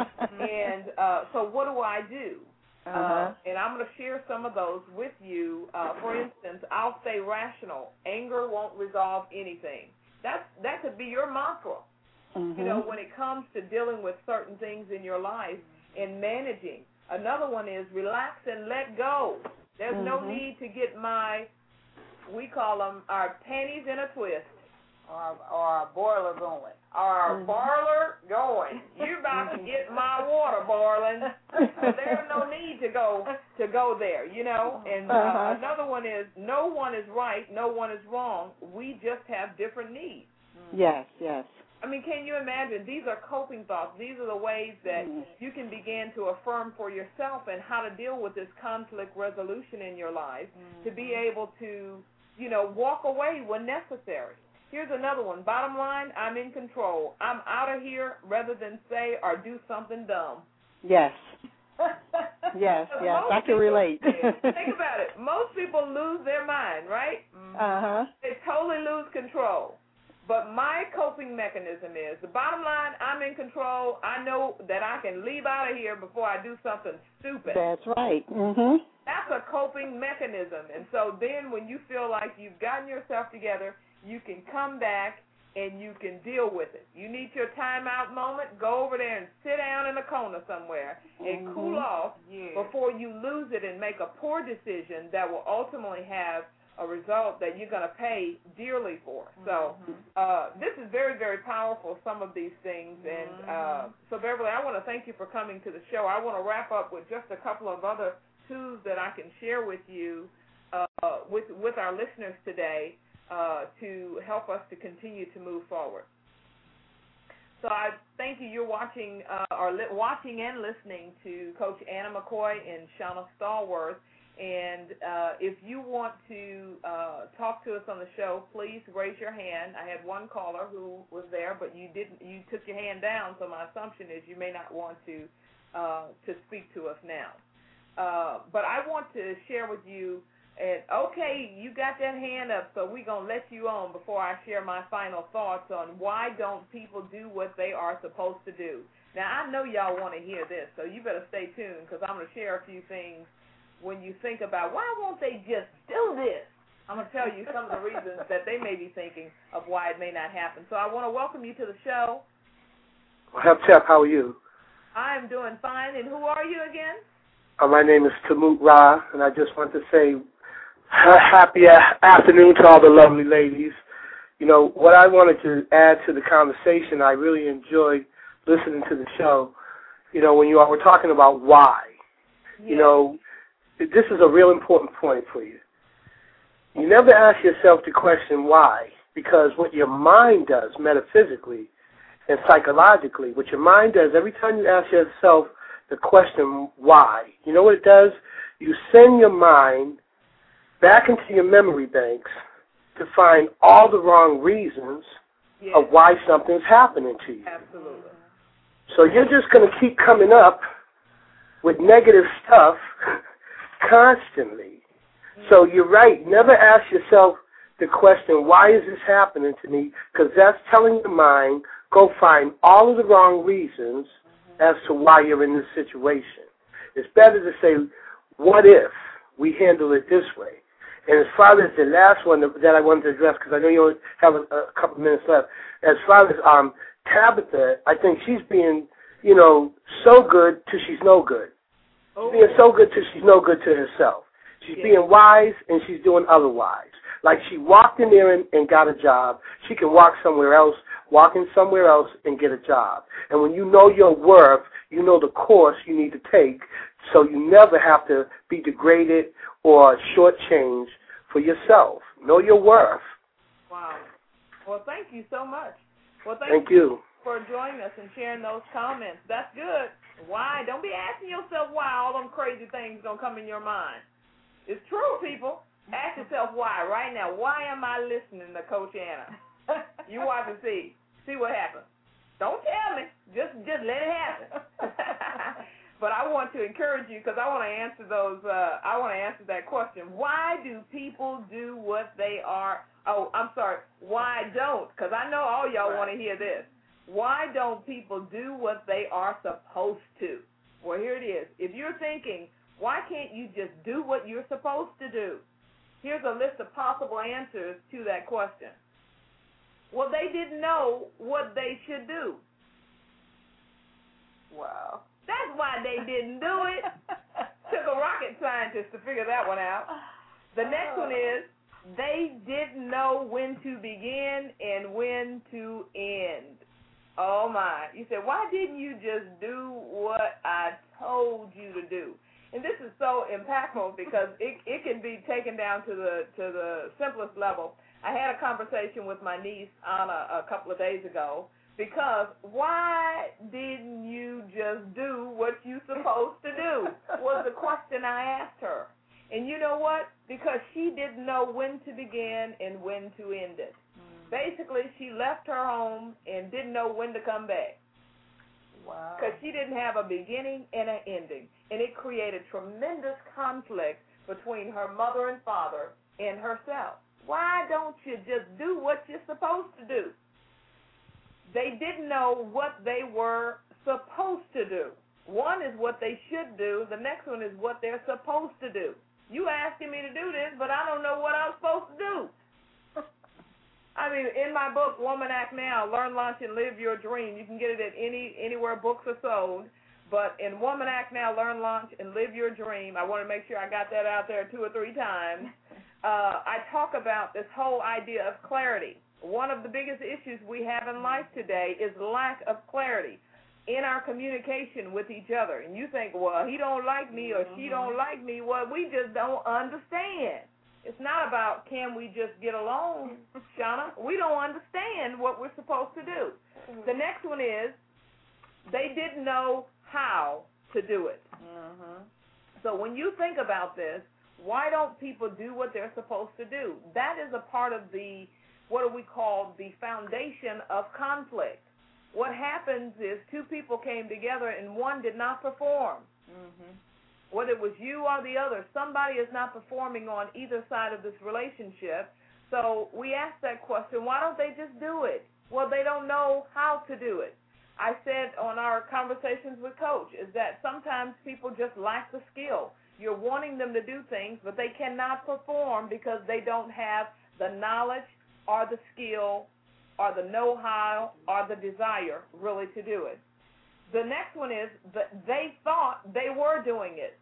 And uh, so what do I do? Uh-huh. Uh, and I'm going to share some of those with you. Uh, for instance, I'll say rational. Anger won't resolve anything. That's, that could be your mantra, mm-hmm. you know, when it comes to dealing with certain things in your life and managing. Another one is relax and let go. There's mm-hmm. no need to get my... we call them our panties in a twist, or, or our boiler going, or our mm-hmm. boiler going. You're about to get my water boiling. There's no need to go to go there, you know. And uh, uh-huh. another one is no one is right, no one is wrong. We just have different needs. Yes, yes. I mean, can you imagine? These are coping thoughts. These are the ways that mm. you can begin to affirm for yourself and how to deal with this conflict resolution in your life mm. to be able to, you know, walk away when necessary. Here's another one. Bottom line, I'm in control. I'm out of here rather than say or do something dumb. Yes. yes, yes. I can relate. Think about it. Most people lose their mind, right? Uh-huh. They totally lose control. But my coping mechanism is, the bottom line, I'm in control. I know that I can leave out of here before I do something stupid. That's right. Mm-hmm. That's a coping mechanism. And so then when you feel like you've gotten yourself together, you can come back and you can deal with it. You need your timeout moment, go over there and sit down in a corner somewhere and mm-hmm. cool off yeah. before you lose it and make a poor decision that will ultimately have a result that you're going to pay dearly for. So uh, this is very, very powerful, some of these things. And uh, so, Beverly, I want to thank you for coming to the show. I want to wrap up with just a couple of other tools that I can share with you, uh, with, with our listeners today uh, to help us to continue to move forward. So I thank you. You're watching, uh, or li- watching and listening to Coach Anna McCoy and Shauna Stallworth. And uh, if you want to uh, talk to us on the show, please raise your hand. I had one caller who was there, but you didn't. You took your hand down, so my assumption is you may not want to uh, to speak to us now. Uh, but I want to share with you. And okay, you got that hand up, so we're gonna let you on before I share my final thoughts on why don't people do what they are supposed to do. Now I know y'all want to hear this, so you better stay tuned because I'm gonna share a few things. When you think about why won't they just do this, I'm going to tell you some of the reasons that they may be thinking of why it may not happen. So I want to welcome you to the show. Well, Chef, how are you? I'm doing fine. And who are you again? Uh, my name is Tamut Ra, and I just want to say happy afternoon to all the lovely ladies. You know, what I wanted to add to the conversation, I really enjoyed listening to the show, you know, when you all were talking about why. Yes. You know, this is a real important point for you. You never ask yourself the question why, because what your mind does metaphysically and psychologically, what your mind does every time you ask yourself the question why. You know what it does? You send your mind back into your memory banks to find all the wrong reasons yes. of why something's happening to you. Absolutely. So you're just going to keep coming up with negative stuff constantly. Mm-hmm. So you're right. Never ask yourself the question, why is this happening to me? Because that's telling your mind, go find all of the wrong reasons mm-hmm. as to why you're in this situation. It's better to say, what if we handle it this way? And as far as the last one that I wanted to address, because I know you only have a, a couple minutes left, as far as um, Tabitha, I think she's being, you know, so good till she's no good. Oh. She's being so good till she's no good to herself. She's yeah. being wise and she's doing otherwise. Like she walked in there and, and got a job. She can walk somewhere else, walk in somewhere else and get a job. And when you know your worth, you know the course you need to take, so you never have to be degraded or shortchanged for yourself. Know your worth. Wow. Well, thank you so much. Well, thank, thank you. you for joining us and sharing those comments. That's good. Why? Don't be asking yourself why all them crazy things going to come in your mind. It's true, people. Ask yourself why right now. Why am I listening to Coach Anna? You watch and see. See what happens. Don't tell me. Just just let it happen. But I want to encourage you because I want to answer those. Uh, I want to answer that question. Why do people do what they are? Oh, I'm sorry. Why don't? Because I know all y'all want to hear this. Why don't people do what they are supposed to? Well, here it is. If you're thinking, why can't you just do what you're supposed to do? Here's a list of possible answers to that question. Well, they didn't know what they should do. Wow. That's why they didn't do it. Took a rocket scientist to figure that one out. The next one is they didn't know when to begin and when to end. Oh, my. You said, why didn't you just do what I told you to do? And this is so impactful because it it can be taken down to the to the simplest level. I had a conversation with my niece Anna a couple of days ago because why didn't you just do what you supposed to do was the question I asked her. And you know what? Because she didn't know when to begin and when to end it. Mm. Basically, she left her home and didn't know when to come back. Wow. Because she didn't have a beginning and an ending. And it created tremendous conflict between her mother and father and herself. Why don't you just do what you're supposed to do? They didn't know what they were supposed to do. One is what they should do. The next one is what they're supposed to do. You asking me to do this, but I don't know what I'm supposed to do. I mean, in my book, Woman Act Now, Learn, Launch, and Live Your Dream, you can get it at any anywhere books are sold. But in Woman Act Now, Learn, Launch, and Live Your Dream, I want to make sure I got that out there two or three times. Uh, I talk about this whole idea of clarity. One of the biggest issues we have in life today is lack of clarity in our communication with each other. And you think, well, he don't like me or she don't like me. Well, we just don't understand. It's not about can we just get along, Shauna. We don't understand what we're supposed to do. The next one is they didn't know how to do it. Mm-hmm. So when you think about this, why don't people do what they're supposed to do? That is a part of the, what do we call, the foundation of conflict. What happens is two people came together and one did not perform. Mm-hmm. Whether it was you or the other, somebody is not performing on either side of this relationship. So we ask that question, why don't they just do it? Well, they don't know how to do it. I said on our conversations with Coach is that sometimes people just lack the skill. You're wanting them to do things, but they cannot perform because they don't have the knowledge or the skill or the know-how or the desire really to do it. The next one is that they thought they were doing it.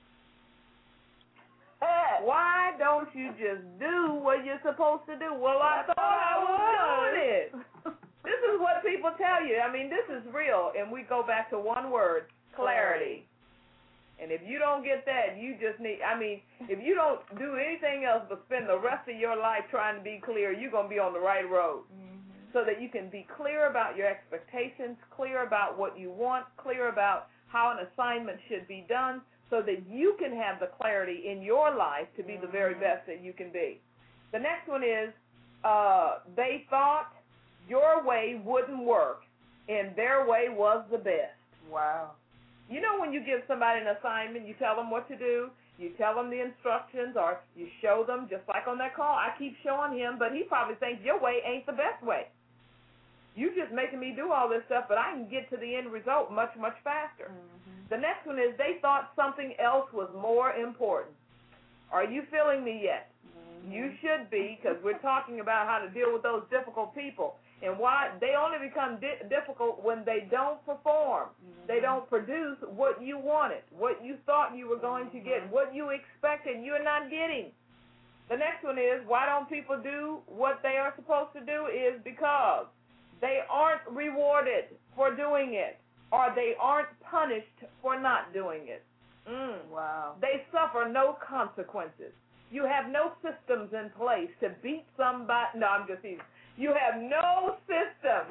Why don't you just do what you're supposed to do? Well, I thought I was doing it. This is what people tell you. I mean, this is real. And we go back to one word, clarity. And if you don't get that, you just need, I mean, if you don't do anything else but spend the rest of your life trying to be clear, you're going to be on the right road. Mm-hmm. So that you can be clear about your expectations, clear about what you want, clear about how an assignment should be done so that you can have the clarity in your life to be mm-hmm. the very best that you can be. The next one is uh, they thought your way wouldn't work and their way was the best. Wow. You know when you give somebody an assignment, you tell them what to do, you tell them the instructions, or you show them, just like on that call, I keep showing him, but he probably thinks your way ain't the best way. You just making me do all this stuff, but I can get to the end result much, much faster. Mm-hmm. The next one is they thought something else was more important. Are you feeling me yet? Mm-hmm. You should be, because we're talking about how to deal with those difficult people. And why they only become di- difficult when they don't perform. Mm-hmm. They don't produce what you wanted, what you thought you were going mm-hmm. to get, what you expected you're not getting. The next one is why don't people do what they are supposed to do is because they aren't rewarded for doing it or they aren't punished for not doing it. Mm. Wow. They suffer no consequences. You have no systems in place to beat somebody. No, I'm just teasing. You have no system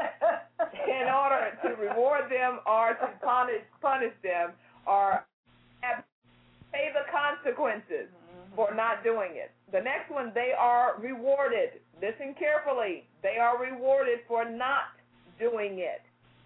in order to reward them or to punish punish them or have, pay the consequences mm-hmm. for not doing it. The next one, they are rewarded. Listen carefully. They are rewarded for not doing it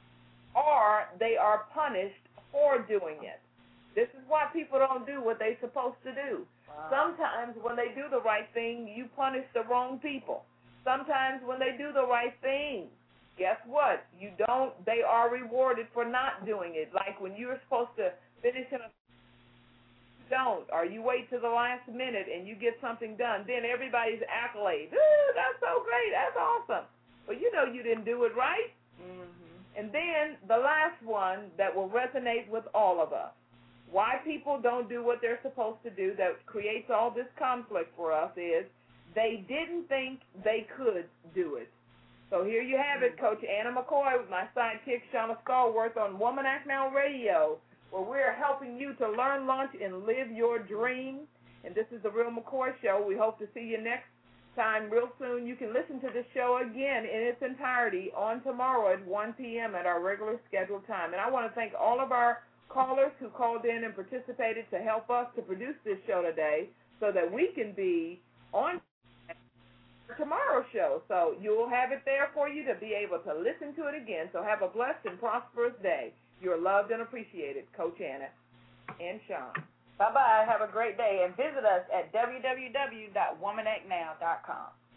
or they are punished for doing it. This is why people don't do what they're supposed to do. Wow. Sometimes when they do the right thing, you punish the wrong people. Sometimes when they do the right thing, guess what? You don't, they are rewarded for not doing it. Like when you're supposed to finish in a, you don't, or you wait to the last minute and you get something done, then everybody's accolade. Ooh, that's so great, that's awesome. But you know you didn't do it right. Mm-hmm. And then the last one that will resonate with all of us. Why people don't do what they're supposed to do that creates all this conflict for us is they didn't think they could do it. So here you have it, Coach Anna McCoy with my sidekick, Shauna Stallworth, on Woman Act Now Radio, where we're helping you to learn, launch, and live your dream. And this is the Real McCoy Show. We hope to see you next time real soon. You can listen to the show again in its entirety on tomorrow at one p.m. at our regular scheduled time. And I want to thank all of our callers who called in and participated to help us to produce this show today so that we can be on tomorrow's show. So you'll have it there for you to be able to listen to it again. So have a blessed and prosperous day. You're loved and appreciated, Coach Anna and Sean. Bye-bye. Have a great day. And visit us at w w w dot woman act now dot com.